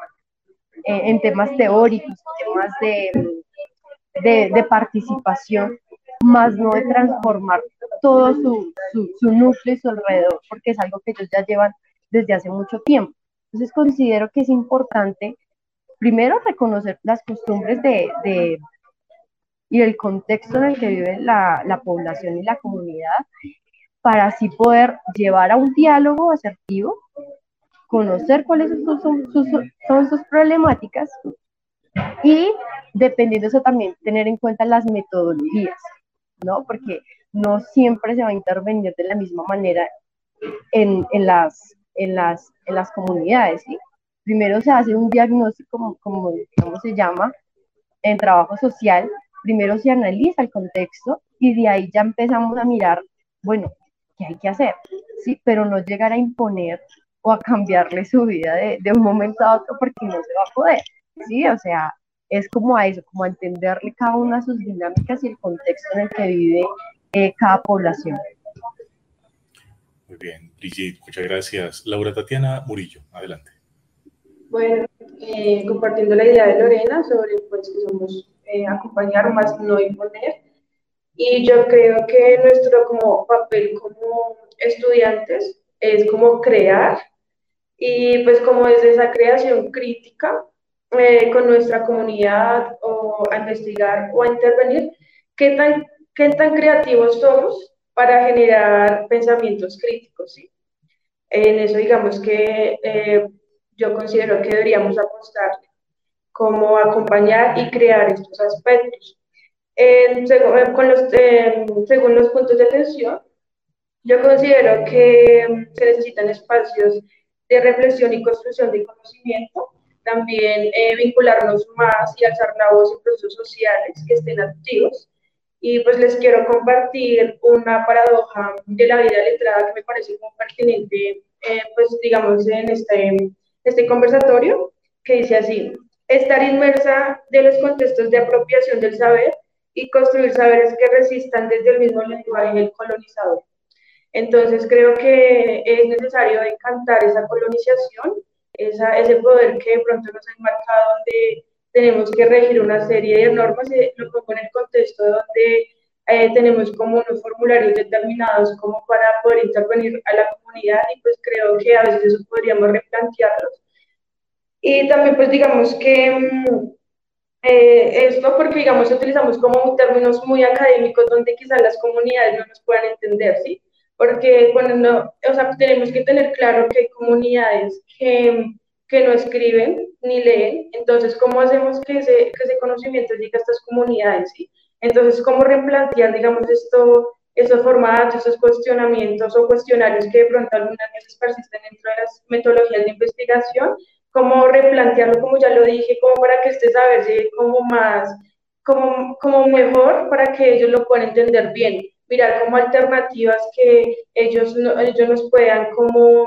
en temas teóricos, en temas de, de, de participación, más no de transformar todo su, su, su núcleo y su alrededor, porque es algo que ellos ya llevan desde hace mucho tiempo. Entonces considero que es importante primero reconocer las costumbres de, de, y el contexto en el que vive la, la población y la comunidad, para así poder llevar a un diálogo asertivo, conocer cuáles son sus, sus, son sus problemáticas y, dependiendo de eso, también tener en cuenta las metodologías, ¿no? Porque no siempre se va a intervenir de la misma manera en, en, las, en, las, en las comunidades, ¿sí? Primero se hace un diagnóstico, como, como, como se llama, en trabajo social. Primero se analiza el contexto y de ahí ya empezamos a mirar, bueno, ¿qué hay que hacer? Sí, pero no llegar a imponer o o a cambiarle su vida de, de un momento a otro porque no se va a poder, ¿sí? O sea, es como a eso, como a entenderle cada una de sus dinámicas y el contexto en el que vive eh, cada población. Muy bien, Brigitte, muchas gracias. Laura Tatiana Murillo, adelante. Bueno, eh, compartiendo la idea de Lorena sobre pues, que somos eh, acompañar más no imponer. Y yo creo que nuestro como papel como estudiantes es como crear y pues como desde esa creación crítica eh, con nuestra comunidad o a investigar o a intervenir, qué tan, qué tan creativos somos para generar pensamientos críticos, ¿sí? En eso digamos que eh, yo considero que deberíamos apostar como acompañar y crear estos aspectos. Eh, según, con los, eh, según los puntos de atención, yo considero que se necesitan espacios de reflexión y construcción de conocimiento, también eh, vincularnos más y alzar la voz en procesos sociales que estén activos. Y pues les quiero compartir una paradoja de la vida letrada que me parece muy pertinente, eh, pues digamos, en este, este conversatorio, que dice así: estar inmersa de los contextos de apropiación del saber y construir saberes que resistan desde el mismo lenguaje del colonizador. Entonces creo que es necesario encantar esa colonización, esa, ese poder que de pronto nos ha enmarcado, donde tenemos que regir una serie de normas, y lo pongo en el contexto donde eh, tenemos como unos formularios determinados como para poder intervenir a la comunidad, y pues creo que a veces eso podríamos replantearlos. Y también pues digamos que eh, esto porque digamos utilizamos como términos muy académicos donde quizás las comunidades no nos puedan entender, ¿sí? Porque bueno, no, o sea, tenemos que tener claro que hay comunidades que, que no escriben ni leen, entonces, ¿cómo hacemos que ese, que ese conocimiento llegue a estas comunidades? ¿Sí? Entonces, ¿cómo replantear, digamos, esto, esos formatos, esos cuestionamientos o cuestionarios que de pronto algunas veces persisten dentro de las metodologías de investigación? ¿Cómo replantearlo, como ya lo dije, como para que este saber llegue como más, como, como mejor, para que ellos lo puedan entender bien? Mirar como alternativas que ellos, no, ellos nos puedan como,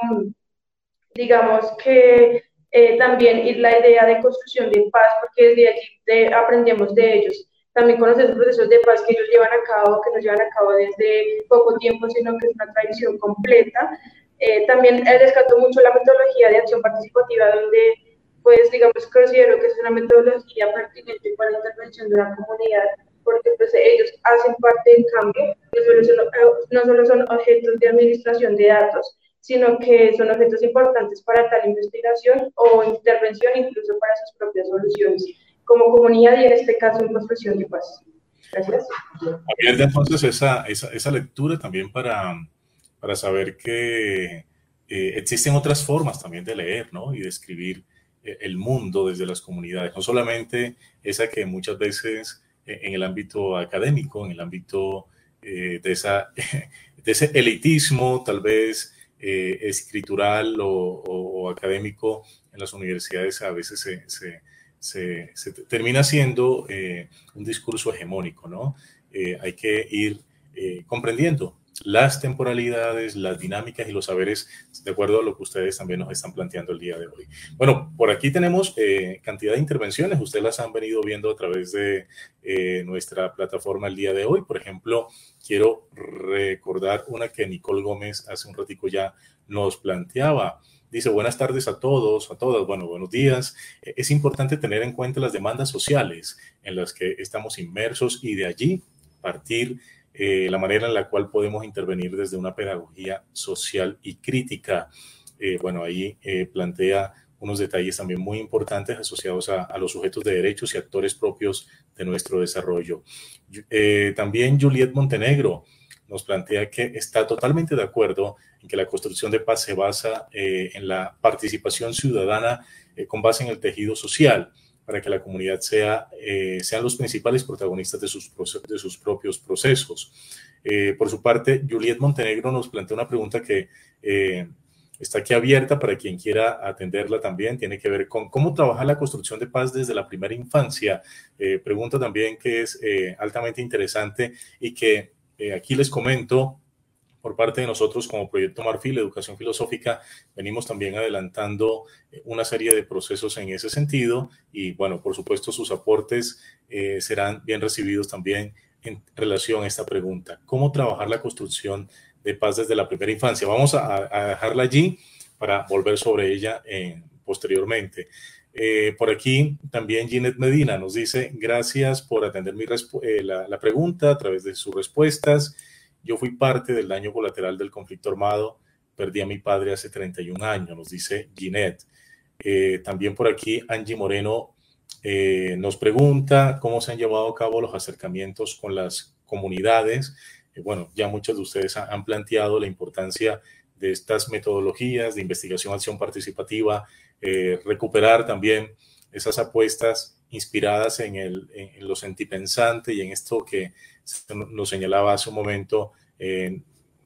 digamos que eh, también ir la idea de construcción de paz, porque desde allí de, aprendemos de ellos. También conocer los procesos de paz que ellos llevan a cabo, que nos llevan a cabo desde poco tiempo, sino que es una tradición completa. Eh, también eh, rescato mucho la metodología de acción participativa, donde, pues, digamos, considero que es una metodología pertinente para la intervención de la comunidad, porque pues ellos hacen parte del cambio, no solo, son, no solo son objetos de administración de datos, sino que son objetos importantes para tal investigación o intervención, incluso para sus propias soluciones, como comunidad y en este caso en construcción de paz. Gracias. Abierta entonces esa, esa, esa lectura también para, para saber que eh, existen otras formas también de leer, ¿no? Y de escribir eh, el mundo desde las comunidades, no solamente esa que muchas veces en el ámbito académico, en el ámbito eh, de, esa, de ese elitismo tal vez eh, escritural o, o, o académico en las universidades, a veces se, se, se, se termina siendo eh, un discurso hegemónico, ¿no? Eh, hay que ir eh, comprendiendo las temporalidades, las dinámicas y los saberes de acuerdo a lo que ustedes también nos están planteando el día de hoy. Bueno, por aquí tenemos eh, cantidad de intervenciones, ustedes las han venido viendo a través de eh, nuestra plataforma el día de hoy. Por ejemplo, quiero recordar una que Nicole Gómez hace un ratico ya nos planteaba. Dice, buenas tardes a todos, a todas, bueno, buenos días. Es importante tener en cuenta las demandas sociales en las que estamos inmersos y de allí partir Eh, la manera en la cual podemos intervenir desde una pedagogía social y crítica. Eh, bueno, ahí eh, plantea unos detalles también muy importantes asociados a, a los sujetos de derechos y actores propios de nuestro desarrollo. Eh, también Juliet Montenegro nos plantea que está totalmente de acuerdo en que la construcción de paz se basa eh, en la participación ciudadana eh, con base en el tejido social, para que la comunidad sea, eh, sean los principales protagonistas de sus, de sus propios procesos. Eh, por su parte, Juliet Montenegro nos plantea una pregunta que eh, está aquí abierta para quien quiera atenderla también. Tiene que ver con cómo trabajar la construcción de paz desde la primera infancia. Eh, pregunta también que es eh, altamente interesante y que eh, aquí les comento por parte de nosotros como Proyecto Marfil, Educación Filosófica, venimos también adelantando una serie de procesos en ese sentido y, bueno, por supuesto, sus aportes eh, serán bien recibidos también en relación a esta pregunta. ¿Cómo trabajar la construcción de paz desde la primera infancia? Vamos a, a dejarla allí para volver sobre ella eh, posteriormente. Eh, por aquí también Ginette Medina nos dice, gracias por atender mi eh, la, la pregunta a través de sus respuestas. Yo fui parte del daño colateral del conflicto armado, perdí a mi padre hace treinta y un años, nos dice Ginette. Eh, también por aquí Angie Moreno eh, nos pregunta cómo se han llevado a cabo los acercamientos con las comunidades. Eh, bueno, ya muchos de ustedes han, han planteado la importancia de estas metodologías de investigación, acción participativa, eh, recuperar también esas apuestas inspiradas en, el, en, en lo sentipensante y en esto que nos señalaba hace un momento, eh,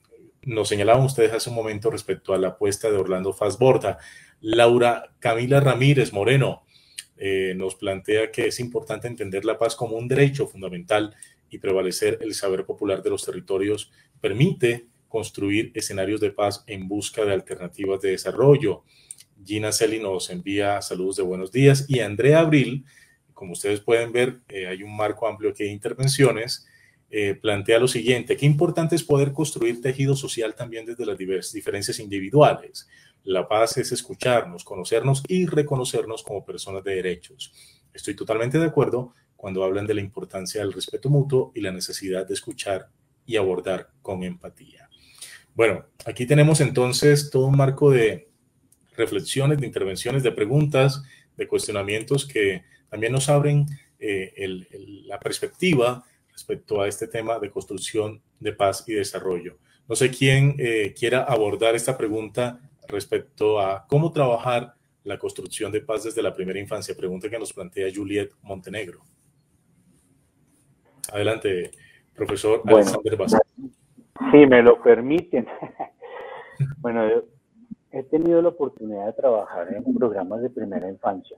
nos señalaban ustedes hace un momento respecto a la apuesta de Orlando Fassborda. Laura Camila Ramírez Moreno eh, nos plantea que es importante entender la paz como un derecho fundamental y prevalecer el saber popular de los territorios permite construir escenarios de paz en busca de alternativas de desarrollo. Gina Celi nos envía saludos de buenos días y Andrea Abril, como ustedes pueden ver, eh, hay un marco amplio aquí de intervenciones, eh, plantea lo siguiente, qué importante es poder construir tejido social también desde las diversas diferencias individuales. La paz es escucharnos, conocernos y reconocernos como personas de derechos. Estoy totalmente de acuerdo cuando hablan de la importancia del respeto mutuo y la necesidad de escuchar y abordar con empatía. Bueno, aquí tenemos entonces todo un marco de reflexiones, de intervenciones, de preguntas, de cuestionamientos que también nos abren eh, el, el, la perspectiva respecto a este tema de construcción de paz y desarrollo. No sé quién eh, quiera abordar esta pregunta respecto a cómo trabajar la construcción de paz desde la primera infancia. Pregunta que nos plantea Juliet Montenegro. Adelante, profesor bueno, Alexander Vázquez. Si me lo permiten. Bueno, yo he tenido la oportunidad de trabajar en programas de primera infancia.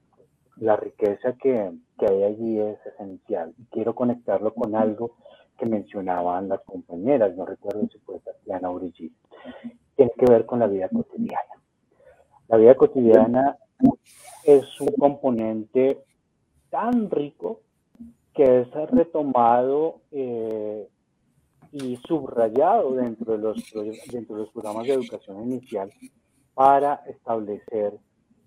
La riqueza que, que hay allí es esencial. Quiero conectarlo con algo que mencionaban las compañeras, no recuerdo si fue Tatiana o Brigitte. Tiene que ver con la vida cotidiana. La vida cotidiana es un componente tan rico que es retomado eh, y subrayado dentro de, los, dentro de los programas de educación inicial para establecer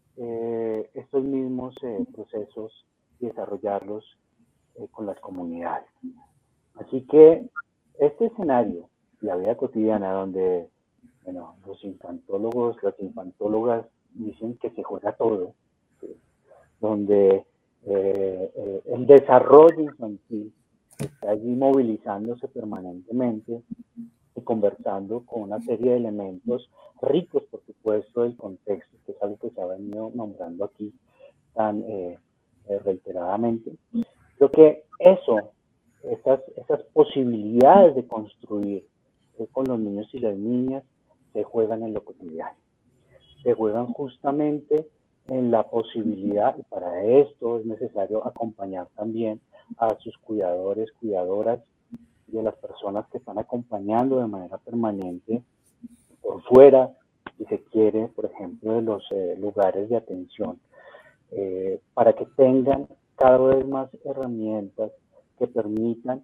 eh, estos mismos eh, procesos y desarrollarlos eh, con las comunidades. Así que este escenario, la vida cotidiana, donde bueno, los infantólogos, las infantólogas dicen que se juega todo, ¿sí? Donde eh, eh, el desarrollo infantil está allí movilizándose permanentemente y conversando con una serie de elementos ricos, por supuesto, del contexto, que es algo que se ha venido nombrando aquí tan eh, eh, reiteradamente. Creo que eso, esas, esas posibilidades de construir eh, con los niños y las niñas, se juegan en lo cotidiano. Se juegan justamente en la posibilidad, y para esto es necesario acompañar también a sus cuidadores, cuidadoras y a las personas que están acompañando de manera permanente por fuera, si se quiere, por ejemplo, de los eh, lugares de atención, eh, para que tengan cada vez más herramientas que permitan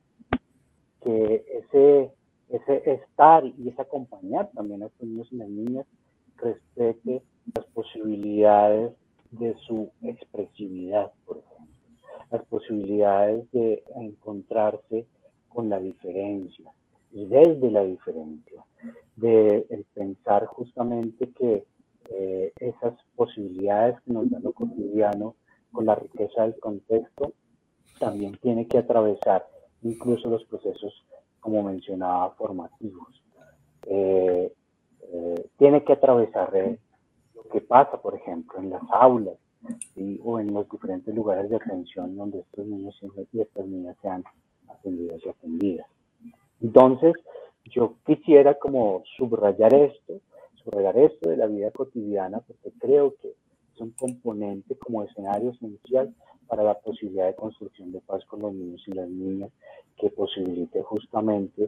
que ese, ese estar y ese acompañar también a estos niños y las niñas respete las posibilidades de su expresividad, por ejemplo, las posibilidades de encontrarse con la diferencia y desde la diferencia, de el pensar justamente que eh, esas posibilidades que nos da lo cotidiano con la riqueza del contexto también tiene que atravesar incluso los procesos, como mencionaba, formativos. Eh, eh, tiene que atravesar eh, lo que pasa, por ejemplo, en las aulas, ¿sí? O en los diferentes lugares de atención donde estos niños y estas niñas sean atendidas y atendidas. Entonces, yo quisiera como subrayar esto, subrayar esto de la vida cotidiana, porque creo que es un componente como escenario esencial para la posibilidad de construcción de paz con los niños y las niñas, que posibilite justamente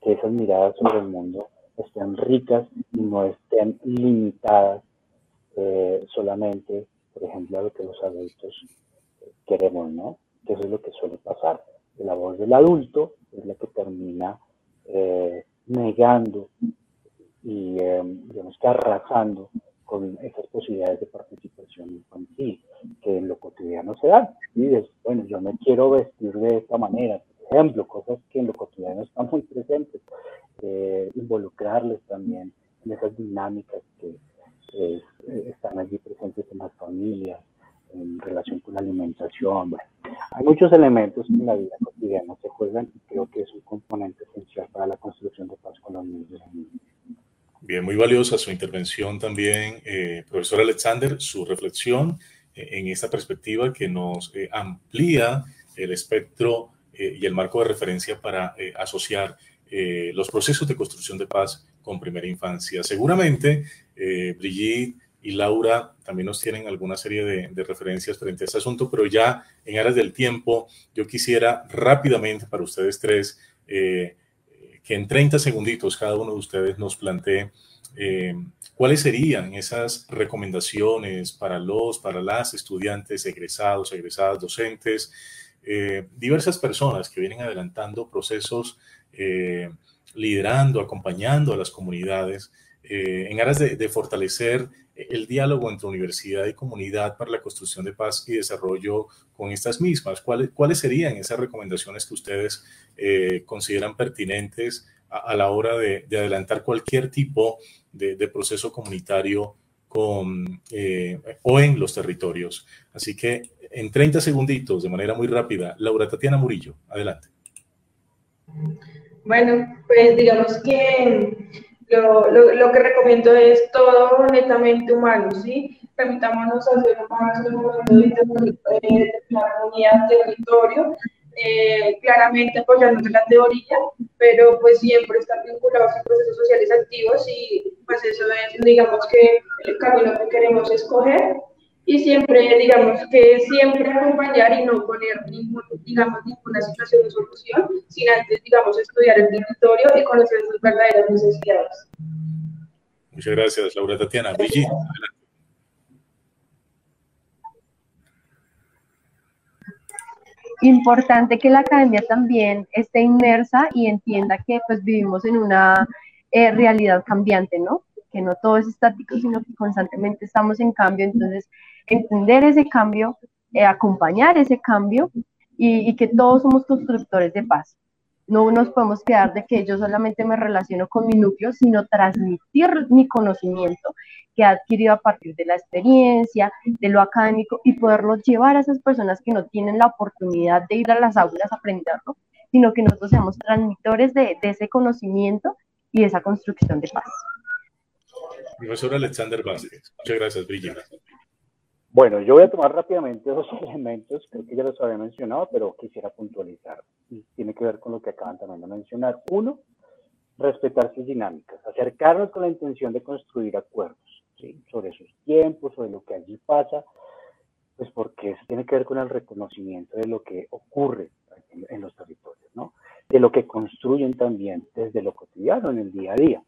que esas miradas sobre el mundo estén ricas y no estén limitadas eh, solamente, por ejemplo, a lo que los adultos queremos, ¿no? Que eso es lo que suele pasar. La voz del adulto es la que termina eh, negando y, eh, digamos que arrasando con esas posibilidades de participación infantil que en lo cotidiano se dan. Y es, bueno, yo me quiero vestir de esta manera, por ejemplo, cosas que en lo cotidiano están muy presentes, eh, involucrarles también en esas dinámicas que eh, están allí presentes en las familias, en relación con la alimentación. Bueno, hay muchos elementos que en la vida cotidiana se juegan y creo que es un componente esencial para la construcción de paz con los niños. Bien, muy valiosa su intervención también, eh, profesor Alexander, su reflexión eh, en esta perspectiva que nos eh, amplía el espectro eh, y el marco de referencia para eh, asociar eh, los procesos de construcción de paz con primera infancia. Seguramente, eh, Brigitte y Laura también nos tienen alguna serie de, de referencias frente a este asunto, pero ya en aras del tiempo, yo quisiera rápidamente para ustedes tres eh, que en treinta segunditos cada uno de ustedes nos plantee eh, cuáles serían esas recomendaciones para los, para las estudiantes, egresados, egresadas, docentes, eh, diversas personas que vienen adelantando procesos, eh, liderando, acompañando a las comunidades eh, en aras de, de fortalecer el diálogo entre universidad y comunidad para la construcción de paz y desarrollo con estas mismas. ¿Cuáles, cuáles serían esas recomendaciones que ustedes eh, consideran pertinentes a, a la hora de, de adelantar cualquier tipo de, de proceso comunitario con, eh, o en los territorios? Así que en treinta segunditos, de manera muy rápida, Laura Tatiana Murillo, adelante. Bueno, pues digamos que Lo, lo, lo que recomiendo es todo netamente humano, ¿sí? Permitámonos hacer humanos en el momento de la comunidad, territorio, eh, claramente apoyarnos en la teoría, pero pues siempre estar vinculados a procesos sociales activos y pues eso es, digamos que el camino que queremos escoger y siempre, digamos que siempre acompañar y no poner ningún, digamos, ninguna situación de solución, sin antes, digamos, estudiar el territorio y conocer sus verdaderas necesidades. Muchas gracias, Laura Tatiana. Brigitte, adelante. Importante que la academia también esté inmersa y entienda que pues vivimos en una eh, realidad cambiante, ¿no? Que no todo es estático, sino que constantemente estamos en cambio. Entonces, entender ese cambio, eh, acompañar ese cambio y, y que todos somos constructores de paz. No nos podemos quedar de que yo solamente me relaciono con mi núcleo, sino transmitir mi conocimiento que he adquirido a partir de la experiencia, de lo académico, y poderlo llevar a esas personas que no tienen la oportunidad de ir a las aulas a aprenderlo, sino que nosotros seamos transmitores de, de ese conocimiento y de esa construcción de paz. Profesor Alexander Vázquez, muchas gracias, Brigitte. Bueno, yo voy a tomar rápidamente dos elementos, creo que ya los había mencionado, pero quisiera puntualizar. Y tiene que ver con lo que acaban también de mencionar. Uno, respetar sus dinámicas, acercarnos con la intención de construir acuerdos, ¿sí? Sobre sus tiempos, sobre lo que allí pasa, pues porque eso tiene que ver con el reconocimiento de lo que ocurre en, en los territorios, ¿no? De lo que construyen también desde lo cotidiano, en el día a día.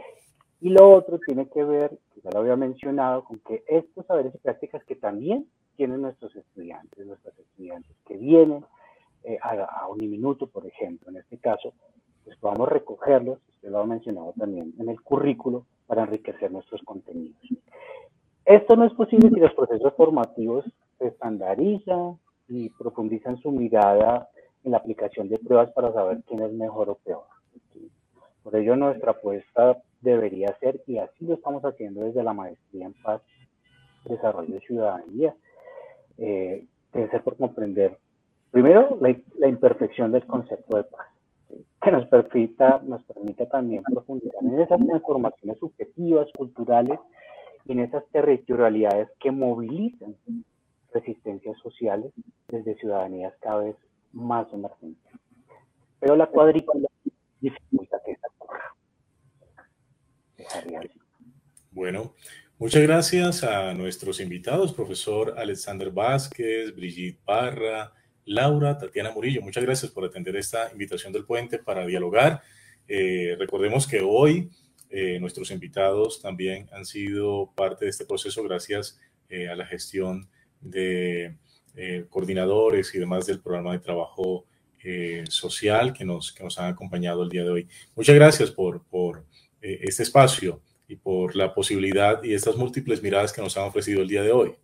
Y lo otro tiene que ver, que ya lo había mencionado, con que estos saberes y prácticas que también tienen nuestros estudiantes, nuestros estudiantes que vienen eh, a, a Uniminuto, por ejemplo, en este caso, pues podamos recogerlos, usted lo ha mencionado también, en el currículo para enriquecer nuestros contenidos. Esto no es posible si los procesos formativos se estandarizan y profundizan su mirada en la aplicación de pruebas para saber quién es mejor o peor. ¿Sí? Por ello, nuestra apuesta debería ser, y así lo estamos haciendo desde la Maestría en Paz, Desarrollo de Ciudadanía, eh, debe ser por comprender, primero, la, la imperfección del concepto de paz, ¿sí? Que nos permita, nos permita también profundizar en esas transformaciones subjetivas, culturales, y en esas territorialidades que movilizan resistencias sociales desde ciudadanías cada vez más emergentes. Pero la cuadrícula dificulta que esta ocurra. Bueno, muchas gracias a nuestros invitados, profesor Alexander Vázquez, Brigitte Parra, Laura Tatiana Murillo. Muchas gracias por atender esta invitación del Puente para dialogar Eh, recordemos que hoy eh, nuestros invitados también han sido parte de este proceso gracias eh, a la gestión de eh, coordinadores y demás del programa de trabajo eh, social que nos, que nos han acompañado el día de hoy. Muchas gracias por, por eh, este espacio y por la posibilidad y estas múltiples miradas que nos han ofrecido el día de hoy.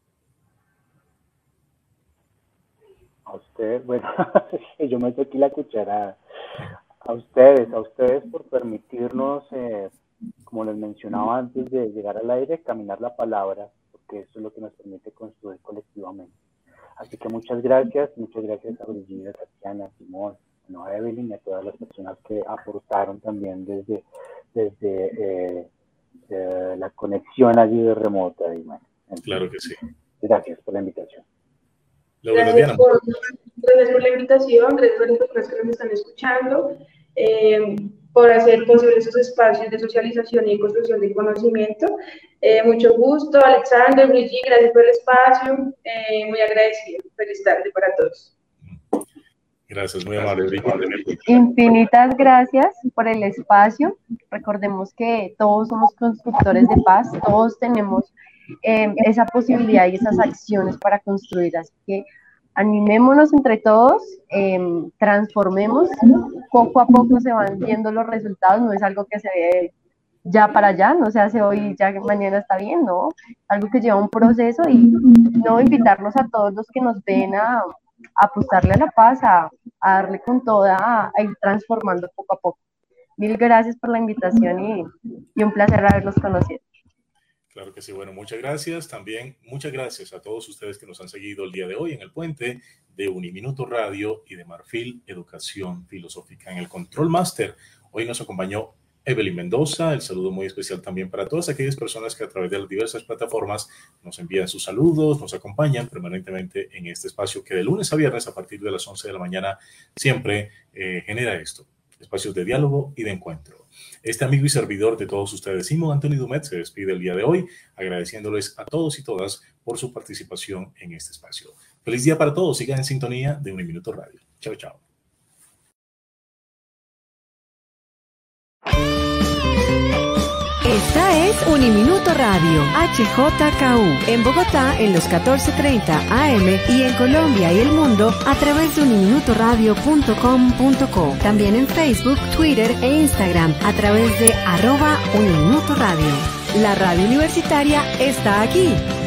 A usted, bueno, yo meto aquí la cucharada. A ustedes, a ustedes por permitirnos, eh, como les mencionaba antes de llegar al aire, caminar la palabra, porque eso es lo que nos permite construir colectivamente. Así que muchas gracias, muchas gracias a Brigida, Tatiana, a Simón, no, a Evelyn y a todas las personas que aportaron también desde, desde eh, eh, la conexión allí de remota. Y bueno, claro que sí. Gracias por la invitación. Gracias por, gracias por la invitación, gracias a las personas que nos están escuchando, eh, por hacer posible esos espacios de socialización y construcción de conocimiento. Eh, mucho gusto, Alexander, Brigitte, gracias por el espacio, eh, muy agradecido. Feliz tarde para todos. Gracias, muy amable, Brigitte. Infinitas gracias por el espacio. Recordemos que todos somos constructores de paz, todos tenemos Eh, esa posibilidad y esas acciones para construir, así que animémonos entre todos, eh, transformemos, poco a poco se van viendo los resultados, no es algo que se ve ya para allá, no se hace hoy, ya mañana está bien, no, algo que lleva un proceso y no invitarlos a todos los que nos ven a, a apostarle a la paz, a, a darle con toda, a, a ir transformando poco a poco. Mil gracias por la invitación y, y un placer haberlos conocido. Claro que sí, bueno, muchas gracias. También muchas gracias a todos ustedes que nos han seguido el día de hoy en el puente de Uniminuto Radio y de Marfil Educación Filosófica. En el Control Master, hoy nos acompañó Evelyn Mendoza. El saludo muy especial también para todas aquellas personas que a través de las diversas plataformas nos envían sus saludos, nos acompañan permanentemente en este espacio que de lunes a viernes a partir de las once de la mañana siempre eh, genera esto, espacios de diálogo y de encuentro. Este amigo y servidor de todos ustedes, Simón Anthony Dumet, se despide el día de hoy, agradeciéndoles a todos y todas por su participación en este espacio. Feliz día para todos, sigan en sintonía de Uniminuto Radio. Chao, chao. Esta es Uniminuto Radio, H J K U, en Bogotá en los catorce treinta A M y en Colombia y el mundo a través de uniminuto radio punto com punto co. También en Facebook, Twitter e Instagram a través de arroba Uniminuto Radio. La radio universitaria está aquí.